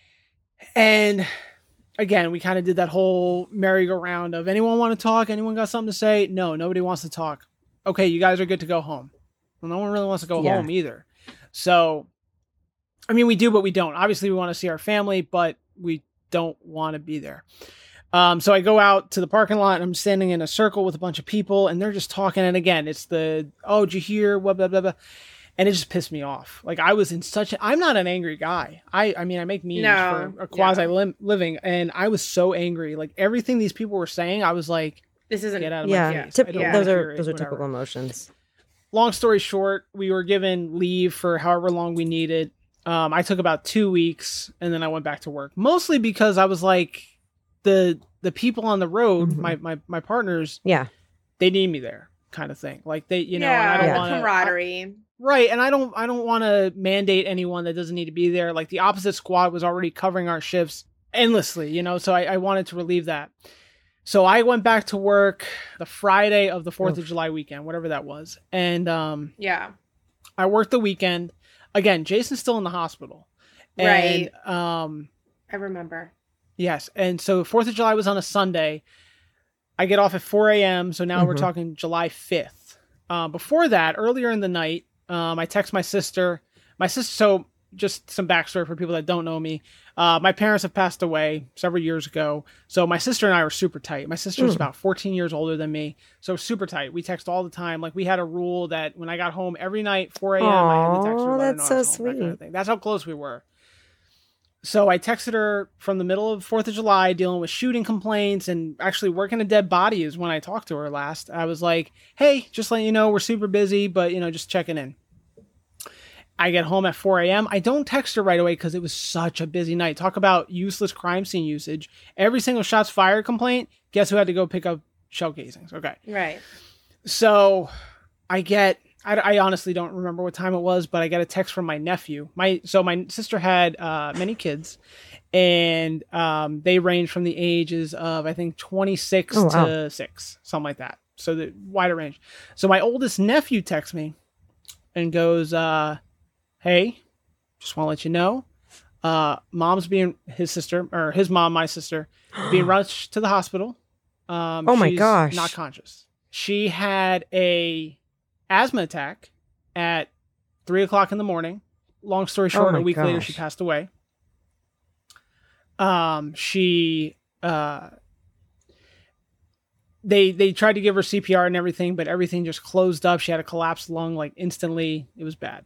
And again, we kind of did that whole merry-go-round of, anyone want to talk? Anyone got something to say? No, nobody wants to talk. Okay, you guys are good to go home. Well, no one really wants to go yeah. home either. So, I mean, we do, but we don't. Obviously, we want to see our family, but we don't want to be there. Um, so I go out to the parking lot and I'm standing in a circle with a bunch of people and they're just talking. And again, it's the, oh, did you hear? Blah, blah, blah, blah. And it just pissed me off. Like I was in such a, I'm not an angry guy. I, I mean, I make memes No. for a quasi Yeah. lim- living and I was so angry. Like everything these people were saying, I was like, This isn't. get out of Yeah, my face. tip- I don't yeah. wanna those are hear it, those are whatever. typical emotions. Long story short, we were given leave for however long we needed. Um, I took about two weeks and then I went back to work. Mostly because I was like, the the people on the road, Mhm. my, my my partners, Yeah. they need me there, kind of thing. Like they, you know, yeah, and I don't Yeah. the want to camaraderie. right, and I don't I don't want to mandate anyone that doesn't need to be there. Like the opposite squad was already covering our shifts endlessly, you know, so I, I wanted to relieve that. So I went back to work the Friday of the Fourth of Oof. July weekend, whatever that was, and um. Yeah. I worked the weekend. Again, Jason's still in the hospital. And, um, I remember. yes. And so fourth of July was on a Sunday. I get off at four a.m. So now we're Mhm. talking July fifth. Uh, before that, earlier in the night, um, I text my sister. My sister, so just some backstory for people that don't know me. Uh, my parents have passed away several years ago. So my sister and I were super tight. My sister's Mm. about fourteen years older than me. So super tight. We text all the time. Like we had a rule that when I got home every night, four a.m., I had to text her. Aw, let her that's know I so was home, that kind of sweet. thing. That's how close we were. So I texted her from the middle of fourth of July dealing with shooting complaints and actually working a dead body is when I talked to her last. I was like, hey, just letting you know we're super busy, but, you know, just checking in. I get home at four a.m. I don't text her right away because it was such a busy night. Talk about useless crime scene usage. Every single shots fired complaint, guess who had to go pick up shell casings? Okay. Right. So I get, I, I honestly don't remember what time it was, but I get a text from my nephew. My So my sister had uh, many kids, and um, they range from the ages of, I think, twenty-six Oh, wow. to six, something like that. So the wider range. So my oldest nephew texts me and goes, uh, hey, just want to let you know, uh, mom's being, his sister, or his mom, my sister, being rushed to the hospital. Um, Oh my she's gosh. Not conscious. She had a asthma attack at three o'clock in the morning. Long story short, Oh my a week later gosh. she passed away. Um, she, uh, they they tried to give her C P R and everything, but everything just closed up. She had a collapsed lung like instantly. It was bad.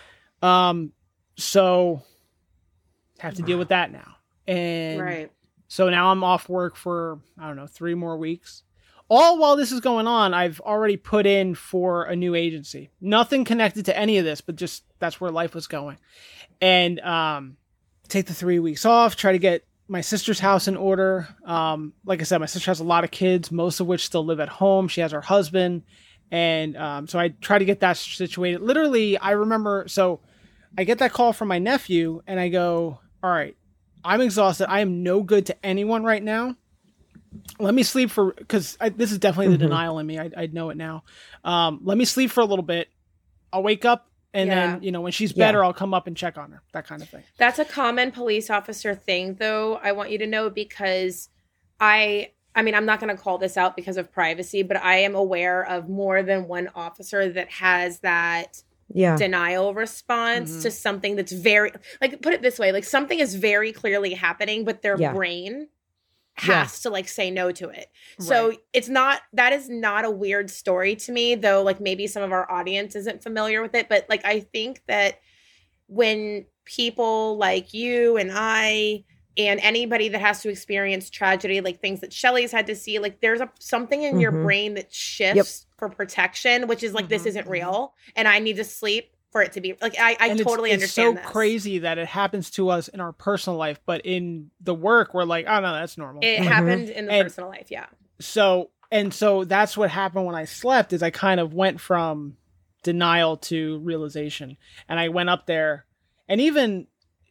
Um, so have to deal with that now. And Right. so now I'm off work for, I don't know, three more weeks. All while this is going on, I've already put in for a new agency. Nothing connected to any of this, but just that's where life was going. And um, take the three weeks off, try to get my sister's house in order. Um, like I said, my sister has a lot of kids, most of which still live at home. She has her husband. And um, so I try to get that situated. Literally, I remember, so I get that call from my nephew and I go, all right, I'm exhausted. I am no good to anyone right now. Let me sleep for, because this is definitely the Mhm. denial in me. I, I know it now. Um, let me sleep for a little bit. I'll wake up and Yeah. then, you know, when she's Yeah. better, I'll come up and check on her. That kind of thing. That's a common police officer thing, though. I want you to know because I, I mean, I'm not going to call this out because of privacy, but I am aware of more than one officer that has that Yeah. denial response Mhm. to something that's very, like, put it this way, like something is very clearly happening, but their Yeah. brain Yeah. has to like say no to it. So Right. it's not, that is not a weird story to me, though, like maybe some of our audience isn't familiar with it, but like I think that when people like you and I and anybody that has to experience tragedy, like things that Shelley's had to see, like there's a something in your Mhm. brain that shifts for protection, which is like this Mhm, isn't mhm. real and I need to sleep for it to be like I, I And it's- totally it's, understand so this. crazy that it happens to us in our personal life, but in the work, we're like, oh no, that's normal. It Mhm. happened in the And- personal life, yeah. so and so that's what happened when I slept is I kind of went from denial to realization. And I went up there and even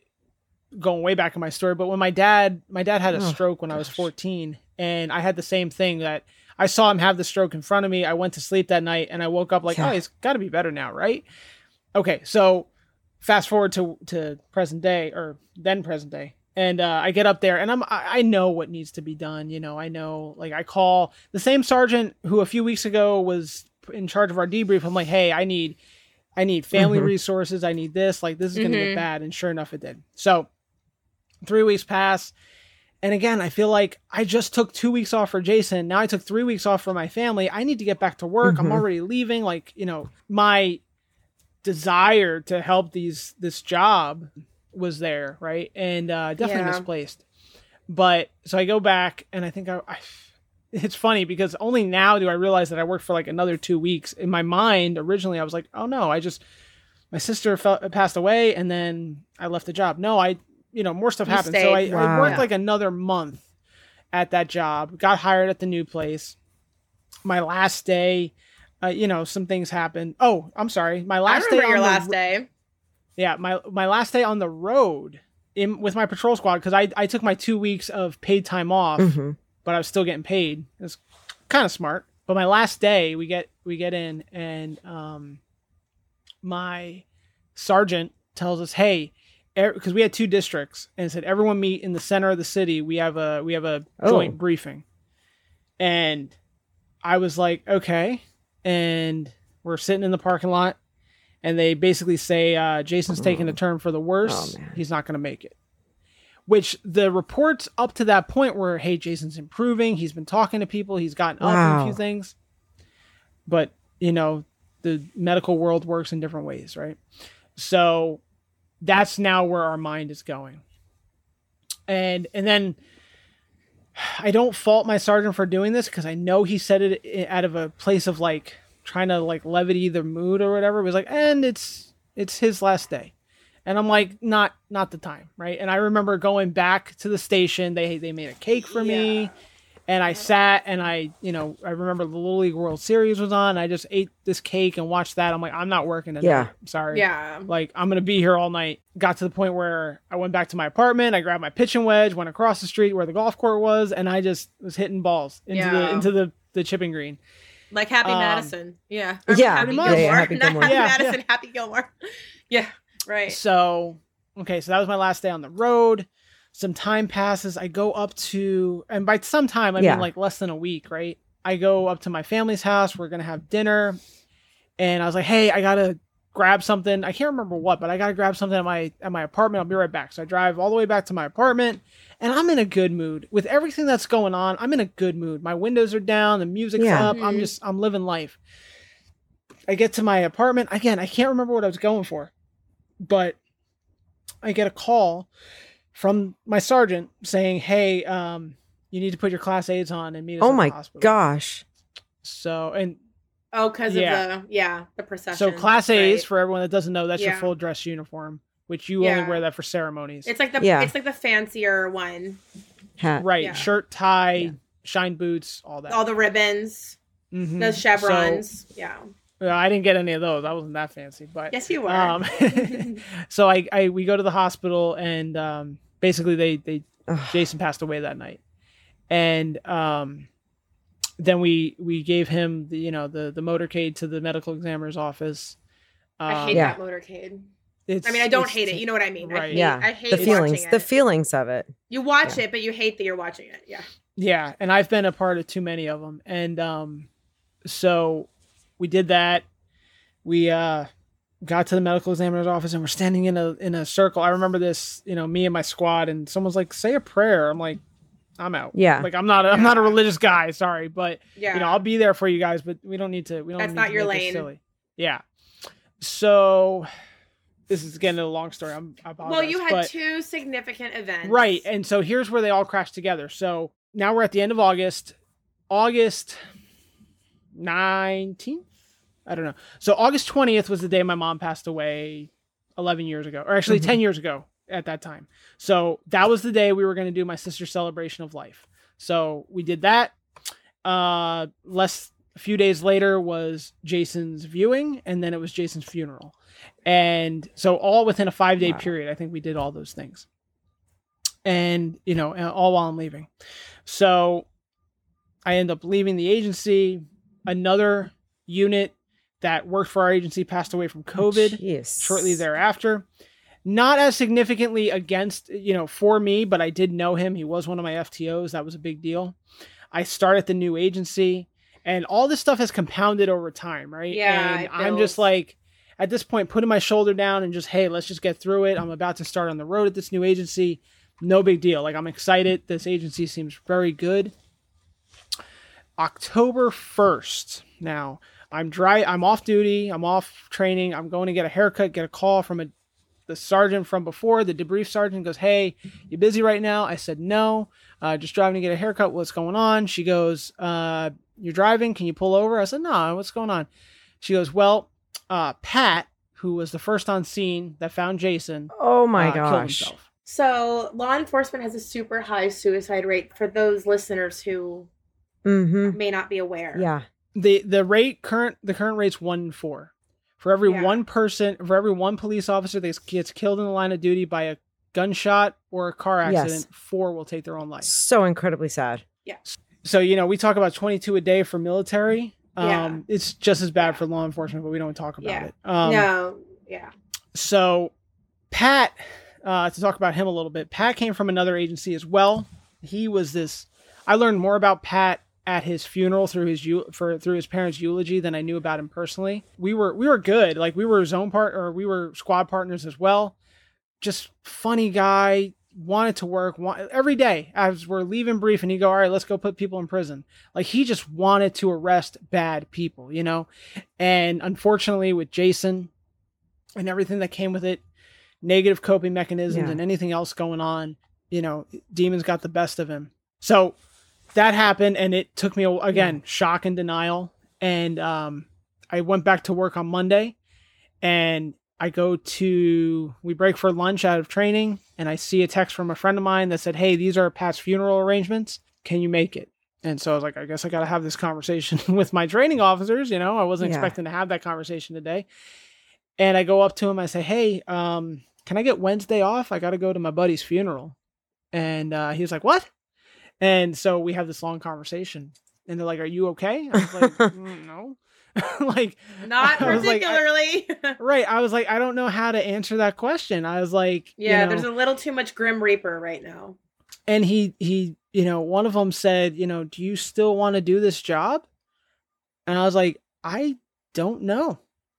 going way back in my story, but when my dad my dad had a Oh, stroke when I was gosh. fourteen, and I had the same thing that I saw him have the stroke in front of me. I went to sleep that night and I woke up like, Yeah. oh, he's got to be better now, right? Okay, so fast forward to to present day or then present day. And uh, I get up there and I'm I, I know what needs to be done. You know, I know, like I call the same sergeant who a few weeks ago was in charge of our debrief. I'm like, hey, I need I need family Mhm. resources. I need this. Like this is gonna Mhm. get bad. And sure enough, it did. So three weeks pass, And again, I feel like I just took two weeks off for Jason. Now I took three weeks off for my family. I need to get back to work. Mm-hmm. I'm already leaving. Like, you know, my desire to help these this job was there, right? And uh, definitely yeah. misplaced. But so I go back, and I think I, I. It's funny because only now do I realize that I worked for like another two weeks. In my mind, originally, I was like, oh no, I just my sister fell, passed away, and then I left the job. No, I. You know, more stuff you happened. Stayed. So I, wow. I worked like another month at that job, got hired at the new place. My last day, uh, you know, some things happened. Oh, I'm sorry. My last I remember day. your on last the, day. Yeah. My, my last day on the road in with my patrol squad. Cause I, I took my two weeks of paid time off, mm-hmm. but I was still getting paid. It was kind of smart. But my last day we get, we get in and, um, my sergeant tells us, hey, because we had two districts, and it said everyone meet in the center of the city. We have a we have a oh. joint briefing, and I was like, okay, and we're sitting in the parking lot, and they basically say uh, Jason's oh. taking a turn for the worse. Oh, he's not going to make it. Which the reports up to that point were, hey, Jason's improving. He's been talking to people. He's gotten up wow. in a few things, but you know the medical world works in different ways, right? So. That's now where our mind is going. And and then I don't fault my sergeant for doing this because I know he said it out of a place of like trying to like levity the mood or whatever. It was like, and it's it's his last day. And I'm like, not not the time, right? And I remember going back to the station. They they made a cake for yeah. me. And I sat and I, you know, I remember the Little League World Series was on. I just ate this cake and watched that. I'm like, I'm not working today. Yeah. Sorry. Yeah. Like, I'm going to be here all night. Got to the point where I went back to my apartment. I grabbed my pitching wedge, went across the street where the golf court was, and I just was hitting balls into yeah. the into the, the chipping green. Like Happy um, Madison. Yeah. Or yeah. Happy Gilmore. Yeah, yeah, Happy Not Gilmore. Happy yeah, Madison, yeah. Happy Gilmore. Yeah. Right. So, okay. So that was my last day on the road. Some time passes. I go up to, and by some time, I yeah. mean like less than a week, right? I go up to my family's house. We're going to have dinner. And I was like, hey, I got to grab something. I can't remember what, but I got to grab something at my, at my apartment. I'll be right back. So I drive all the way back to my apartment and I'm in a good mood with everything that's going on. I'm in a good mood. My windows are down. The music's yeah. up. Mm-hmm. I'm just, I'm living life. I get to my apartment. Again, I can't remember what I was going for, but I get a call from my sergeant saying, hey, um, you need to put your class A's on and meet us oh at my the hospital. Gosh. So, and oh, because yeah. of the, yeah, the procession. So class A's, right. for everyone that doesn't know, that's yeah. your full dress uniform, which you yeah. only wear that for ceremonies. It's like the, yeah. it's like the fancier one. Hat. Right. Yeah. Shirt, tie, yeah. shine boots, all that. All the ribbons, mm-hmm. the chevrons. So, yeah. Well, I didn't get any of those. I wasn't that fancy, but yes, you were. Um, so I, I, we go to the hospital and, um, basically they, they, Jason passed away that night. And, um, then we, we gave him the, you know, the, the motorcade to the medical examiner's office. Um, I hate yeah. that motorcade. It's, I mean, I don't it's, hate it. You know what I mean? Right. I hate, yeah. I hate the feelings, watching it. the feelings of it. You watch yeah. it, but you hate that you're watching it. Yeah. Yeah. And I've been a part of too many of them. And, um, so we did that. We, uh, got to the medical examiner's office and we're standing in a, in a circle. I remember this, you know, me and my squad, and someone's like, say a prayer. I'm like, I'm out. Yeah. Like, I'm not, a, I'm not a religious guy. Sorry. But yeah. you know, I'll be there for you guys, but we don't need to, we don't That's need not to your make lane. this silly. Yeah. So this is getting a long story. I'm, I apologize, well, you had but, two significant events. Right. And so here's where they all crash together. So now we're at the end of August, August nineteenth. I don't know. So August twentieth was the day my mom passed away eleven years ago, or actually mm-hmm. ten years ago at that time. So that was the day we were going to do my sister's celebration of life. So we did that. Uh, less, a few days later was Jason's viewing, and then it was Jason's funeral. And so all within a five day wow. period, I think we did all those things. And, you know, all while I'm leaving. So I end up leaving the agency. Another unit that worked for our agency passed away from COVID oh, shortly thereafter. Not as significantly against, you know, for me, but I did know him. He was one of my F T Os. That was a big deal. I started the new agency, and all this stuff has compounded over time, right? Yeah. And I'm just like, at this point, putting my shoulder down and just, hey, let's just get through it. I'm about to start on the road at this new agency. no big deal. Like, I'm excited. This agency seems very good. October first. Now, I'm dry. I'm off duty. I'm off training. I'm going to get a haircut, get a call from a the sergeant from before. The debrief sergeant goes, "Hey, you busy right now?" I said, "No, uh, just driving to get a haircut. What's going on?" She goes, uh, "You're driving. Can you pull over?" I said, "No, what's going on?" She goes, "Well, uh, Pat, who was the first on scene that found Jason, oh my uh, killed gosh. himself." So law enforcement has a super high suicide rate for those listeners who Mm-hmm. may not be aware. Yeah. The the rate current the current rate's one in four. For every Yeah. one person, for every one police officer that gets killed in the line of duty by a gunshot or a car accident, Yes. four will take their own life. So incredibly sad. So, you know, we talk about twenty-two a day for military. Um, Yeah. It's just as bad Yeah. for law enforcement, but we don't talk about Yeah. it. Um, no. Yeah. So, Pat, uh, to talk about him a little bit, Pat came from another agency as well. He was this. I learned more about Pat at his funeral through his eu- for through his parents' eulogy than I knew about him personally. We were we were good, like we were zone part or we were squad partners as well. Just funny guy, wanted to work want, every day as we're leaving brief, and he'd go, "All right, let's go put people in prison." Like, he just wanted to arrest bad people, you know. And unfortunately, with Jason and everything that came with it, negative coping mechanisms Yeah. and anything else going on, you know, demons got the best of him. So that happened, and it took me, again, shock and denial. And um, I went back to work on Monday, and I go to, we break for lunch out of training, and I see a text from a friend of mine that said, "Hey, these are Pat's funeral arrangements. Can you make it?" And so I was like, I guess I got to have this conversation with my training officers. You know, I wasn't Yeah. expecting to have that conversation today. And I go up to him, I say, "Hey, um, can I get Wednesday off? I got to go to my buddy's funeral." And uh, he was like, "What?" And so we have this long conversation, and they're like, "Are you okay?" I was like, mm, "No." Like, Not I was like, I- particularly. right. I was like, I don't know how to answer that question. I was like, yeah, you know, there's a little too much Grim Reaper right now. and he, he, you know, one of them said, you know, "Do you still want to do this job?" And I was like, I don't know.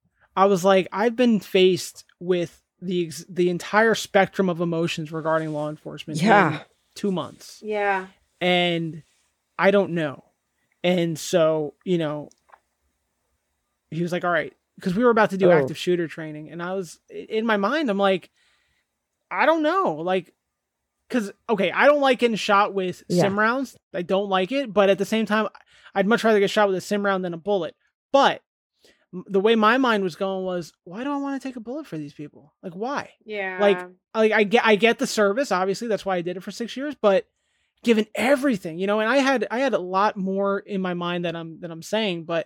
I was like, I've been faced with the, ex- the entire spectrum of emotions regarding law enforcement. Yeah. in two months. Yeah. And I don't know. And so, you know, he was like, "All right," because we were about to do Oh. active shooter training. And I was, in my mind, I'm like, I don't know. Like, because, okay, I don't like getting shot with Yeah. sim rounds. I don't like it. But at the same time, I'd much rather get shot with a sim round than a bullet. But m- the way my mind was going was, why do I want to take a bullet for these people? Like, why? Yeah. Like, like I get I get the service, obviously, that's why I did it for six years, but given everything, you know, and I had I had a lot more in my mind that I'm that I'm saying, but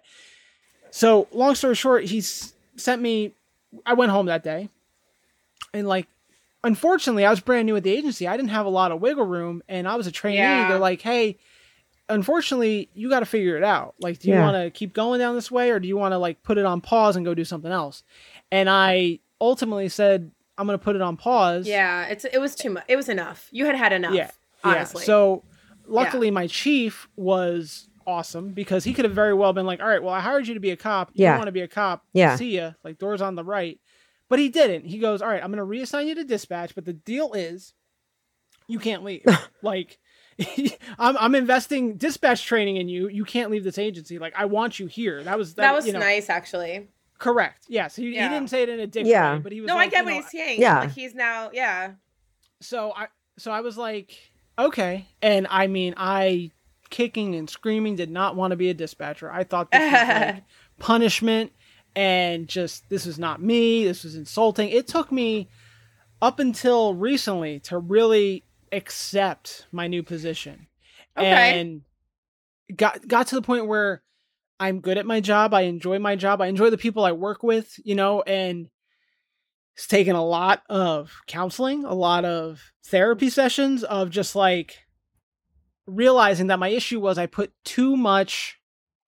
so long story short, he's sent me, I went home that day, and like, unfortunately, I was brand new at the agency. I didn't have a lot of wiggle room, and I was a trainee. Yeah. They're like, "Hey, unfortunately, you got to figure it out. Like, do you Yeah. want to keep going down this way, or do you want to like put it on pause and go do something else?" And I ultimately said, "I'm going to put it on pause." yeah, it's it was too much. It was enough. You had had enough. Yeah. Honestly. Yeah. So luckily my chief was awesome, because he could have very well been like, "All right, well, I hired you to be a cop. You Yeah. don't want to be a cop. Yeah. See ya. Like, doors on the right." But he didn't. He goes, "All right, I'm going to reassign you to dispatch, but the deal is you can't leave." Like, I'm I'm investing dispatch training in you. You can't leave this agency. Like, I want you here. That was that, that was you know, nice, actually. correct. Yes. He, Yeah. he didn't say it in a dick Yeah. way, but he was No, like, I get you what know, he's saying. Yeah. Like he's now, yeah. so I so I was like, okay. And I mean, I kicking and screaming did not want to be a dispatcher. I thought this was like punishment, and just, this is not me. This was insulting. It took me up until recently to really accept my new position. Okay. And got got to the point where I'm good at my job. I enjoy my job. I enjoy the people I work with, you know, and it's taken a lot of counseling, a lot of therapy sessions of just like realizing that my issue was I put too much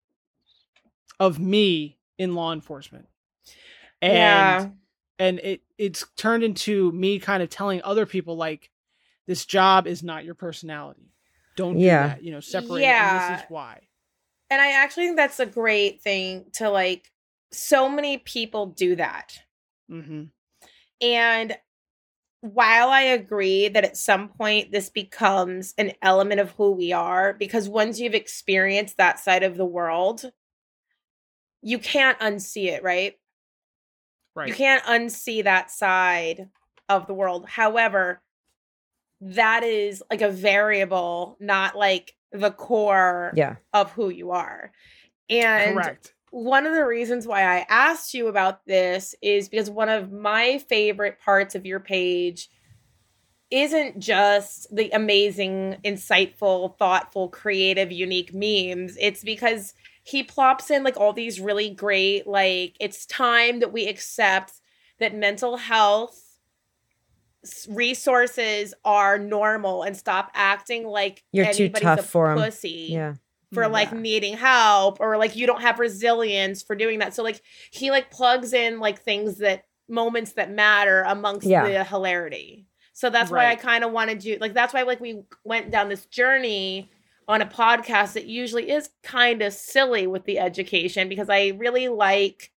of me in law enforcement. And Yeah. and it it's turned into me kind of telling other people, like, this job is not your personality. Don't do Yeah. that, you know, separate it, Yeah. and this is why. And I actually think that's a great thing to like, so many people do that. Mm-hmm. And while I agree that at some point this becomes an element of who we are, because once you've experienced that side of the world, you can't unsee it, right? Right. You can't unsee that side of the world. However, that is like a variable, not like the core Yeah. of who you are. And Correct. one of the reasons why I asked you about this is because one of my favorite parts of your page isn't just the amazing, insightful, thoughtful, creative, unique memes. It's because he plops in like all these really great, like, it's time that we accept that mental health resources are normal and stop acting like You're too anybody's tough a for 'em. pussy. Yeah. For like Yeah. needing help, or like you don't have resilience for doing that. So like he like plugs in like things that moments that matter amongst Yeah. the hilarity. So that's why I Right. kind of wanted you like that's why like we went down this journey on a podcast that usually is kind of silly with the education, because I really like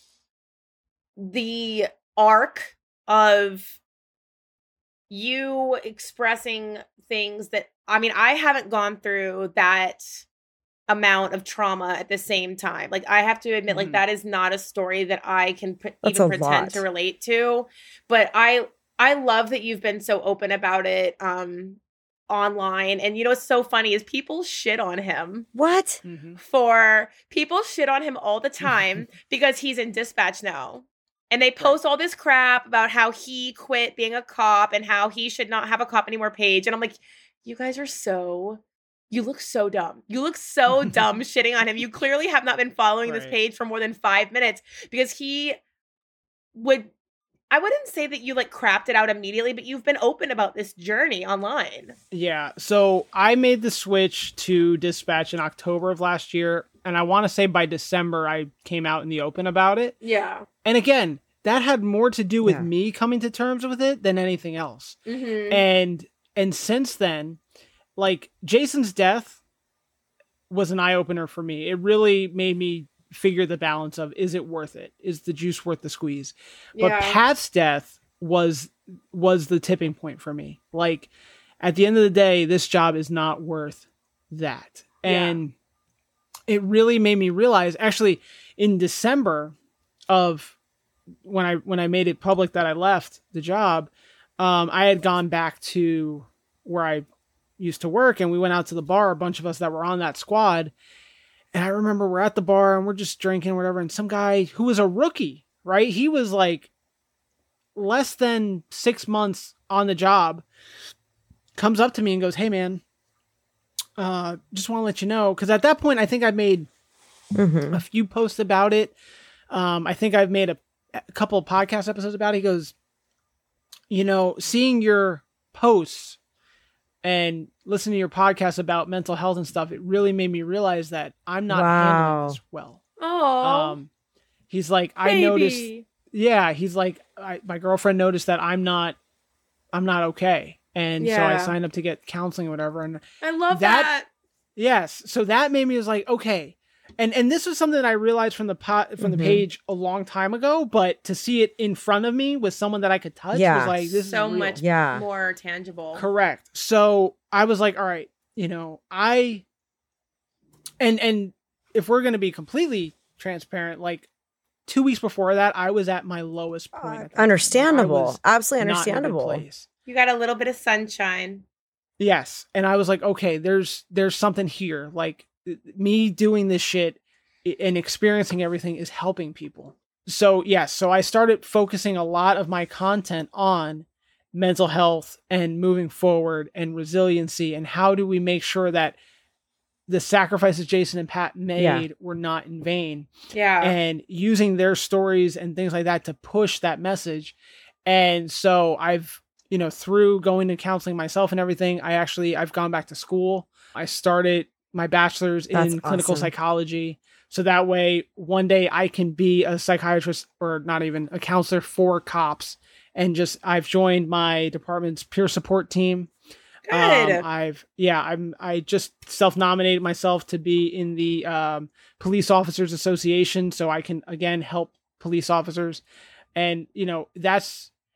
the arc of you expressing things that, I mean, I haven't gone through that amount of trauma at the same time. Like, I have to admit, like, Mhm. that is not a story that I can pre- That's even a pretend lot. to relate to. But I, I love that you've been so open about it um, online. And you know what's so funny is people shit on him What? Mhm. for people shit on him all the time because he's in dispatch now. And they post all this crap about how he quit being a cop and how he should not have a cop anymore page. And I'm like, you guys are so, you look so dumb. You look so dumb shitting on him. You clearly have not been following this Right. page for more than five minutes because he would, I wouldn't say that you like crapped it out immediately, but you've been open about this journey online. Yeah. So I made the switch to dispatch in October of last year. And I want to say by December, I came out in the open about it. Yeah. And again, that had more to do with Yeah. me coming to terms with it than anything else. Mm-hmm. And and since then, like, Jason's death was an eye opener for me. It really made me figure the balance of, is it worth it? Is the juice worth the squeeze? But Yeah. Pat's death was was the tipping point for me. Like, at the end of the day, this job is not worth that. Yeah. And it really made me realize, actually, in December of when I when I made it public that I left the job, um, I had gone back to where I used to work, and we went out to the bar, a bunch of us that were on that squad. And I remember we're at the bar and we're just drinking, whatever. And some guy who was a rookie, right? He was like less than six months on the job, comes up to me and goes, "Hey, man, uh, just want to let you know." Because at that point, I think I made Mm-hmm. a few posts about it. Um, I think I've made a, a couple of podcast episodes about it. He goes, you know, seeing your posts and listening to your podcast about mental health and stuff, it really made me realize that I'm not Wow. handling this well. Oh, Um, he's like, I noticed, yeah, he's like, I, my girlfriend noticed that I'm not, I'm not okay. And so I Yeah. signed up to get counseling or whatever. And I love that- that. yes, so that made me was like, okay. And and this was something that I realized from the pot from Mhm. the page a long time ago, but to see it in front of me with someone that I could touch Yeah. was like, this So is real. much Yeah. more tangible. Correct. So I was like, all right, you know, I and and if we're gonna be completely transparent, like two weeks before that, I was at my lowest point. at that Understandable. I was Absolutely not in a good understandable. place. You got a little bit of sunshine. Yes, and I was like, okay, there's there's something here. Like, me doing this shit and experiencing everything is helping people. So yes, so I started focusing a lot of my content on mental health and moving forward and resiliency, and how do we make sure that the sacrifices Jason and Pat made Yeah. were not in vain, Yeah. and using their stories and things like that to push that message. And so I've, you know, through going to counseling myself and everything, I actually, I've gone back to school. I started my bachelor's That's in clinical awesome. psychology. So that way, one day I can be a psychiatrist, or not even a counselor for cops. And just, I've joined my department's peer support team. Good. Um, I've, yeah, I'm, I just self-nominated myself to be in the um, Police Officers Association, so I can again help police officers. And, you know, that's,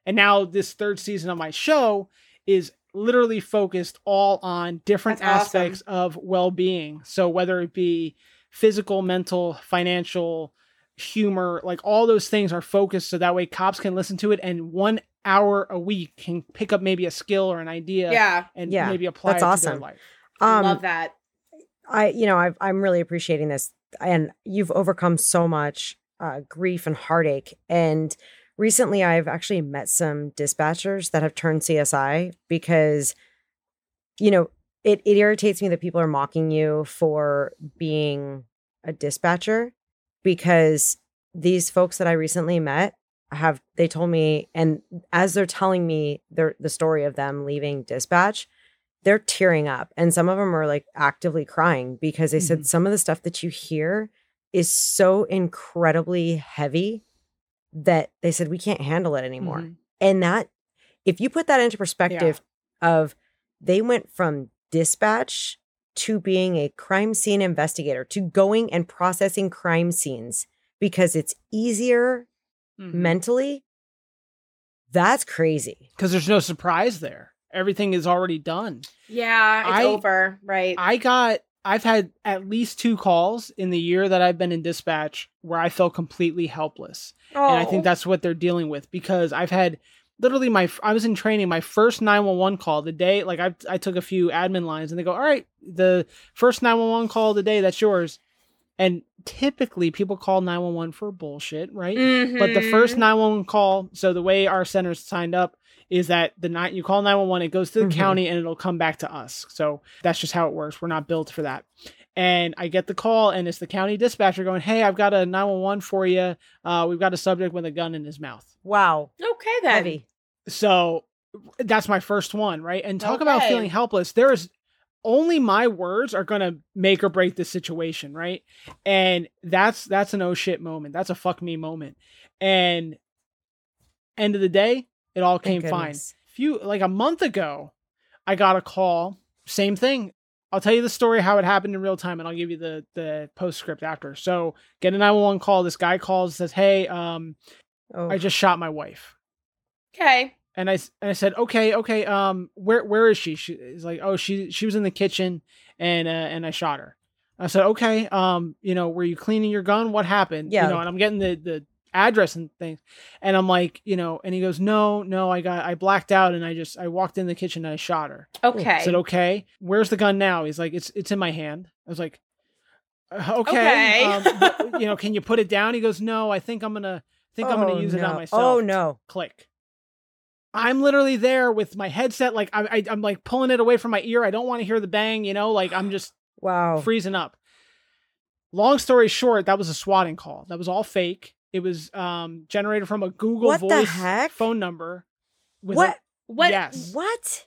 And now this third season of my show is literally focused all on different That's aspects awesome. of well-being. So whether it be physical, mental, financial, humor, like all those things are focused so that way cops can listen to it and one hour a week can pick up maybe a skill or an idea Yeah. and Yeah, maybe apply that's it to awesome. their life. Um, Love that. I, you know, I've, I'm really appreciating this, and you've overcome so much uh, grief and heartache. And recently, I've actually met some dispatchers that have turned C S I because, you know, it, it irritates me that people are mocking you for being a dispatcher, because these folks that I recently met have, they told me, and as they're telling me their the story of them leaving dispatch, they're tearing up, and some of them are like actively crying because they said Mhm. some of the stuff that you hear is so incredibly heavy that they said we can't handle it anymore. Mhm. And that, if you put that into perspective of they went from dispatch to being a crime scene investigator to going and processing crime scenes because it's easier Mhm. mentally, that's crazy. Because there's no surprise there. Everything is already done. Yeah, it's I- over, right? I got, I've had at least two calls in the year that I've been in dispatch where I felt completely helpless. oh. And I think that's what they're dealing with, because I've had literally my, I was in training, my first nine one one call the day, like I, I took a few admin lines and they go, all right, the first nine one one call of the day, that's yours. And typically people call nine one one for bullshit, right? But the first Mhm. nine one one call, so the way our center's signed up is that the night you call nine one one, it goes to the Mhm. county and it'll come back to us. So that's just how it works. We're not built for that. And I get the call and it's the county dispatcher going, hey, I've got a nine one one for you. Uh, we've got a subject with a gun in his mouth. Wow. Okay, then. Heavy. So that's my first one, right? And talk about Okay. feeling helpless. There is only my words are going to make or break this situation, right? And that's that's an oh shit moment. That's a fuck me moment. And end of the day, it all came Thank fine. goodness. Few like a month ago, I got a call, same thing. I'll tell you the story how it happened in real time, and I'll give you the the postscript after. So, get a nine one one call. This guy calls, says, "Hey, um, Oh, I just shot my wife." Okay. And I and I said, "Okay, okay. Um, where where is she?" She's like, "Oh, she she was in the kitchen, and uh, and I shot her." I said, "Okay. Um, you know, were you cleaning your gun? What happened?" Yeah. You know, and I'm getting the the address and things, and I'm like, you know, and he goes, "No, no, I got I blacked out, and I just I walked in the kitchen and I shot her." Okay. I said, "Okay, where's the gun now?" He's like, "It's it's in my hand." I was like, "Uh, "Okay, Okay. um, but, you know, can you put it down?" He goes, "No, I think I'm gonna think I'm Oh, gonna use it on no. myself." Oh no. Click. I'm literally there with my headset, like I, I I'm like pulling it away from my ear. I don't want to hear the bang, you know, like I'm just Wow. freezing up. Long story short, that was a swatting call. That was all fake. It was um generated from a Google What the Voice heck? phone number. with What? a- What? Yes. What?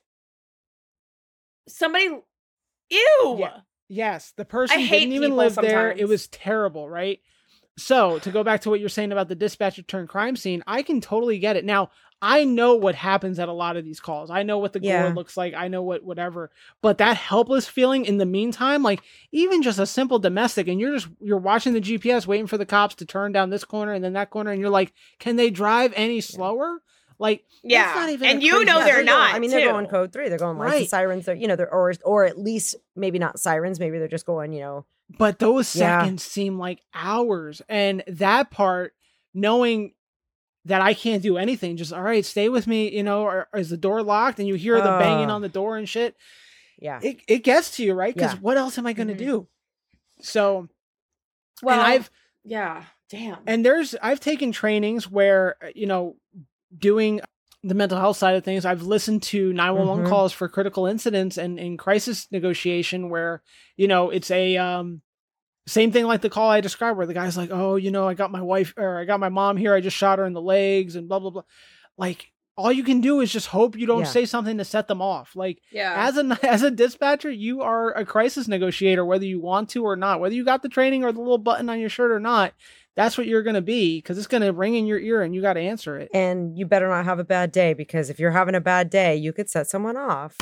Somebody. Ew. Yeah. Yes, the person I hate didn't even people live there. It sometimes. was terrible, right? So to go back to what you're saying about the dispatcher turned crime scene, I can totally get it. Now, I know what happens at a lot of these calls. I know what the Yeah. gore looks like. I know what whatever. But that helpless feeling in the meantime, like even just a simple domestic, and you're just you're watching the G P S waiting for the cops to turn down this corner and then that corner, and you're like, can they drive any slower? Like, Yeah. that's not even And a you crazy know Yeah, they're going- not, I mean, they're too. going code three. They're going lights Right. and sirens. They're, you know, they're or or at least maybe not sirens. Maybe they're just going, you know. But those Yeah. seconds seem like hours. And that part, knowing that I can't do anything, just, all right, stay with me, you know, or, or is the door locked? And you hear the banging Uh. on the door and shit. Yeah. It, it gets to you, right? Because Yeah. what else am I going to Mhm. do? So, Well, and I've, yeah. Damn. and there's, I've taken trainings where, you know, doing the mental health side of things, I've listened to nine one one Mhm. calls for critical incidents and in crisis negotiation where, you know, it's a, um, same thing like the call I described where the guy's like, oh, you know, I got my wife or I got my mom here. I just shot her in the legs and blah, blah, blah. Like all you can do is just hope you don't Yeah. say something to set them off. Like yeah. as a, as a dispatcher, you are a crisis negotiator, whether you want to or not, whether you got the training or the little button on your shirt or not, that's what you're going to be. Cause it's going to ring in your ear and you got to answer it. And you better not have a bad day, because if you're having a bad day, you could set someone off.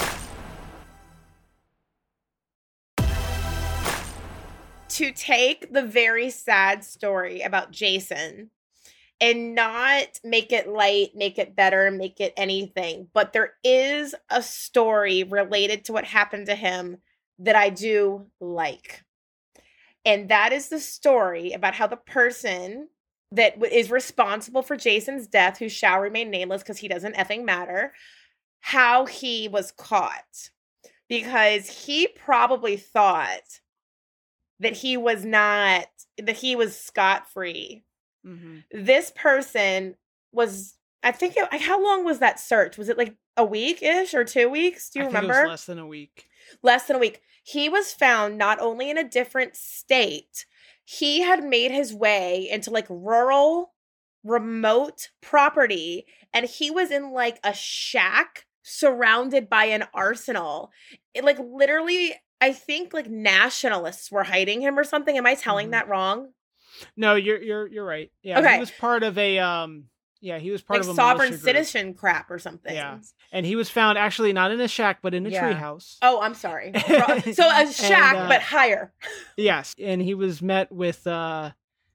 To take the very sad story about Jason and not make it light, make it better, make it anything. But there is a story related to what happened to him that I do like. And that is the story about how the person that w- is responsible for Jason's death, who shall remain nameless because he doesn't effing matter, how he was caught. Because he probably thought that he was not, that he was scot-free. Mm-hmm. This person was, I think, it, how long was that search? Was it like a week-ish or two weeks? Do you I remember? Think it was less than a week. Less than a week. He was found not only in a different state, he had made his way into like rural, remote property, and he was in like a shack surrounded by an arsenal. It, like literally, I think like nationalists were hiding him or something. Am I telling mm-hmm. that wrong? No, you're you're you're right. Yeah, okay. He was part of a um yeah, he was part like of a sovereign citizen crap or something. Yeah. And he was found actually not in a shack but in a yeah. treehouse. Oh, I'm sorry. So a shack and, uh, but higher. Yes, and he was met with uh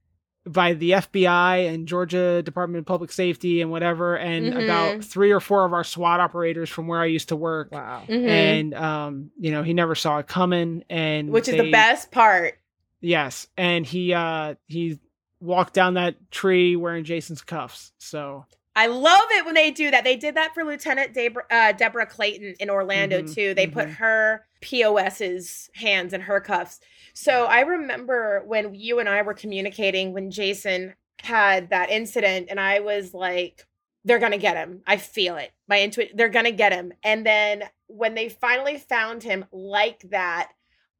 by the F B I and Georgia Department of Public Safety and whatever, and mm-hmm. about three or four of our SWAT operators from where I used to work. Wow. Mm-hmm. And um, you know, he never saw it coming, and which they, is the best part. Yes, and he uh he walked down that tree wearing Jason's cuffs. So I love it when they do that. They did that for Lieutenant Debra, uh, Deborah Clayton in Orlando mm-hmm. too. They mm-hmm. put her P O S's hands in her cuffs. So I remember when you and I were communicating when Jason had that incident, and I was like, they're going to get him. I feel it. My intuition, they're going to get him. And then when they finally found him like that,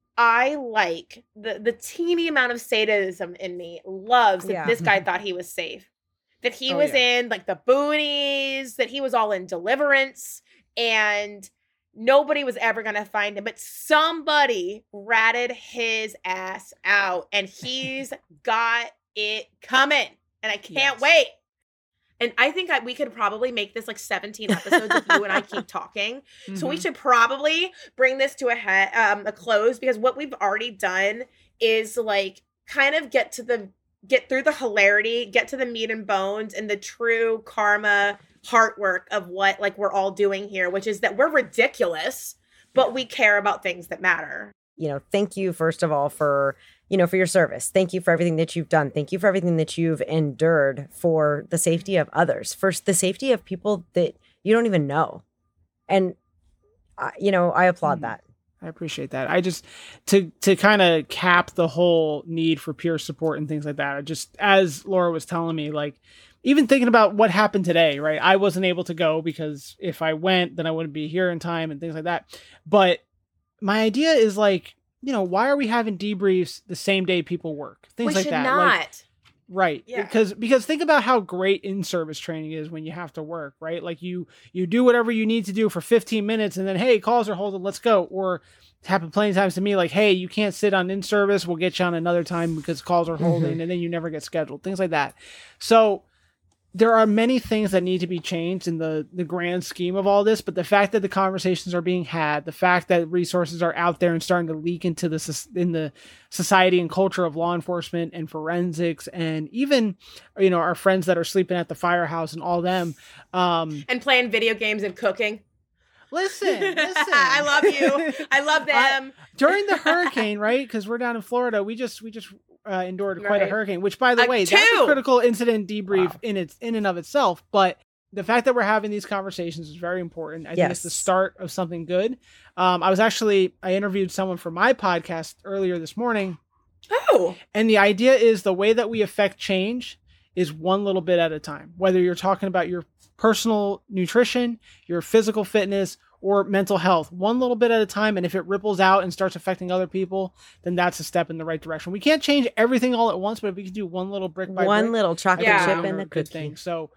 I like the, the teeny amount of sadism in me loves that yeah. this guy thought he was safe. That he oh, was yeah. in like the boonies, that he was all in Deliverance, and nobody was ever going to find him, but somebody ratted his ass out, and he's got it coming, and I can't yes. wait. And I think I, we could probably make this like seventeen episodes if you and I keep talking. Mm-hmm. So we should probably bring this to a head, um, a close, because what we've already done is like kind of get to the get through the hilarity, get to the meat and bones, and the true karma heart work of what like we're all doing here, which is that we're ridiculous, but we care about things that matter. You know, thank you, first of all, for, you know, for your service. Thank you for everything that you've done. Thank you for everything that you've endured for the safety of others, for the safety of people that you don't even know. And, uh, you know, I applaud mm. that. I appreciate that. I just, to to kind of cap the whole need for peer support and things like that, I just, as Laura was telling me, like, even thinking about what happened today, right? I wasn't able to go because if I went, then I wouldn't be here in time and things like that. But my idea is like, you know, why are we having debriefs the same day people work? Things we like should that. Not. Like, right. Yeah. Because because think about how great in-service training is when you have to work, right? Like you you do whatever you need to do for fifteen minutes and then, hey, calls are holding, let's go. Or it's happened plenty of times to me, like, hey, you can't sit on in-service, we'll get you on another time because calls are holding, mm-hmm. and then you never get scheduled. Things like that. So there are many things that need to be changed in the, the grand scheme of all this, but the fact that the conversations are being had, the fact that resources are out there and starting to leak into the in the society and culture of law enforcement and forensics, and even, you know, our friends that are sleeping at the firehouse and all them, um, and playing video games and cooking. Listen, listen. I love you. I love them. I, during the hurricane, right? Because we're down in Florida, we just we just. Uh, endured quite right. a hurricane, which, by the like way, two. that's a critical incident debrief wow. in its in and of itself. But the fact that we're having these conversations is very important. I yes. think it's the start of something good. Um, I was actually I interviewed someone for my podcast earlier this morning. Oh, and the idea is the way that we affect change is one little bit at a time. Whether you're talking about your personal nutrition, your physical fitness, or mental health, one little bit at a time. And if it ripples out and starts affecting other people, then that's a step in the right direction. We can't change everything all at once, but if we can do one little brick by one brick, little chocolate yeah. chip in the good cookie. thing. So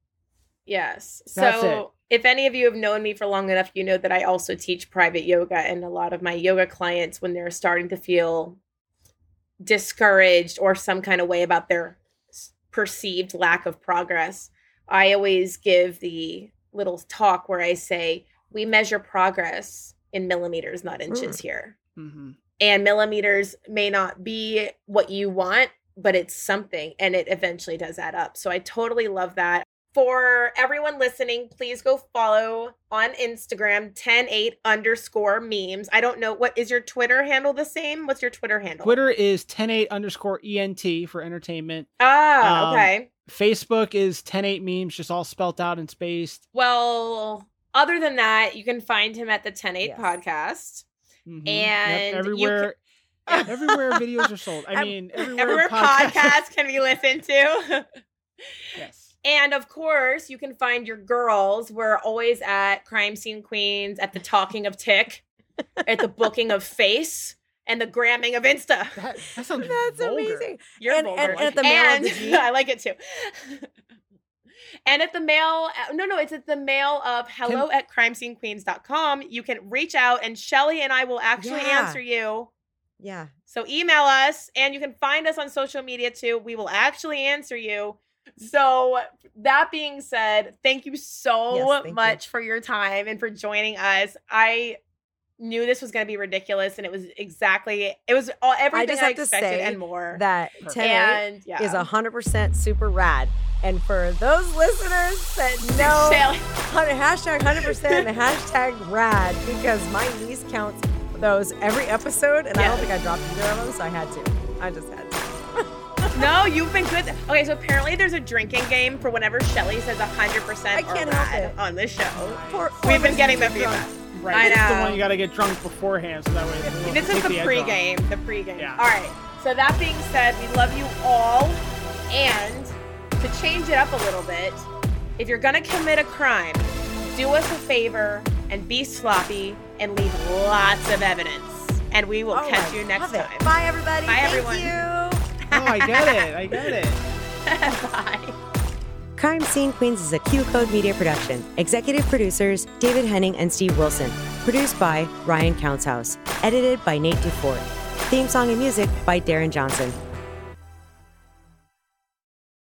yes. So if any of you have known me for long enough, you know that I also teach private yoga, and a lot of my yoga clients, when they're starting to feel discouraged or some kind of way about their perceived lack of progress, I always give the little talk where I say, we measure progress in millimeters, not inches mm. here. Mm-hmm. And millimeters may not be what you want, but it's something, and it eventually does add up. So I totally love that. For everyone listening, please go follow on Instagram, ten eight underscore memes. I don't know, what is your Twitter handle the same? What's your Twitter handle? Twitter is ten eight underscore E N T for entertainment. Ah, Um, okay. Facebook is ten eight memes, just all spelt out and spaced. Well, other than that, you can find him at the ten eight Yes. podcast. Mhm. And you everywhere, everywhere videos are sold. I mean, everywhere, Everywhere podcasts. podcasts can be listened to. Yes. And of course, you can find your girls. We're always at Crime Scene Queens, at the Talking of Tick, at the Booking of Face, and the Gramming of Insta. That, that sounds That's vulgar. amazing. You're And- vulgar. and- and at the mail of And- the G? I like it too. And at the mail, no, no, it's at the mail of hello at crime scene queens dot com. You can reach out, and Shelly and I will actually Yeah. answer you. Yeah. So email us, and you can find us on social media too. We will actually answer you. So that being said, thank you so Yes, thank much for your time and for joining us. I knew this was going to be ridiculous, and it was exactly, it was all everything just I, have to expected say and more. That Perfect. ten eight and yeah. is one hundred percent super rad. And for those listeners that know, Shelly. hashtag one hundred percent and hashtag rad, because my niece counts those every episode, and I don't Yes. think I dropped either of them, so I had to. I just had to. No, you've been good. Okay, so apparently there's a drinking game for whenever Shelly says one hundred percent I can't or help rad it. on this show. Poor- poor We've been getting the listeners are feedback. drunk. Right. I It's the know. one you got to get drunk beforehand, so that way it'll This is take the edge off. pregame. The pregame. Yeah. All right. So that being said, we love you all. And to change it up a little bit, if you're gonna commit a crime, do us a favor and be sloppy and leave lots of evidence. And we will Oh, catch I you next love it. time. Bye, everybody. Bye, Thank everyone. you. Oh, I get it. I get it. Bye. Crime Scene Queens is a Q Code Media production. Executive producers David Henning and Steve Wilson. Produced by Ryan Countshouse. Edited by Nate Dufour. Theme song and music by Darren Johnson.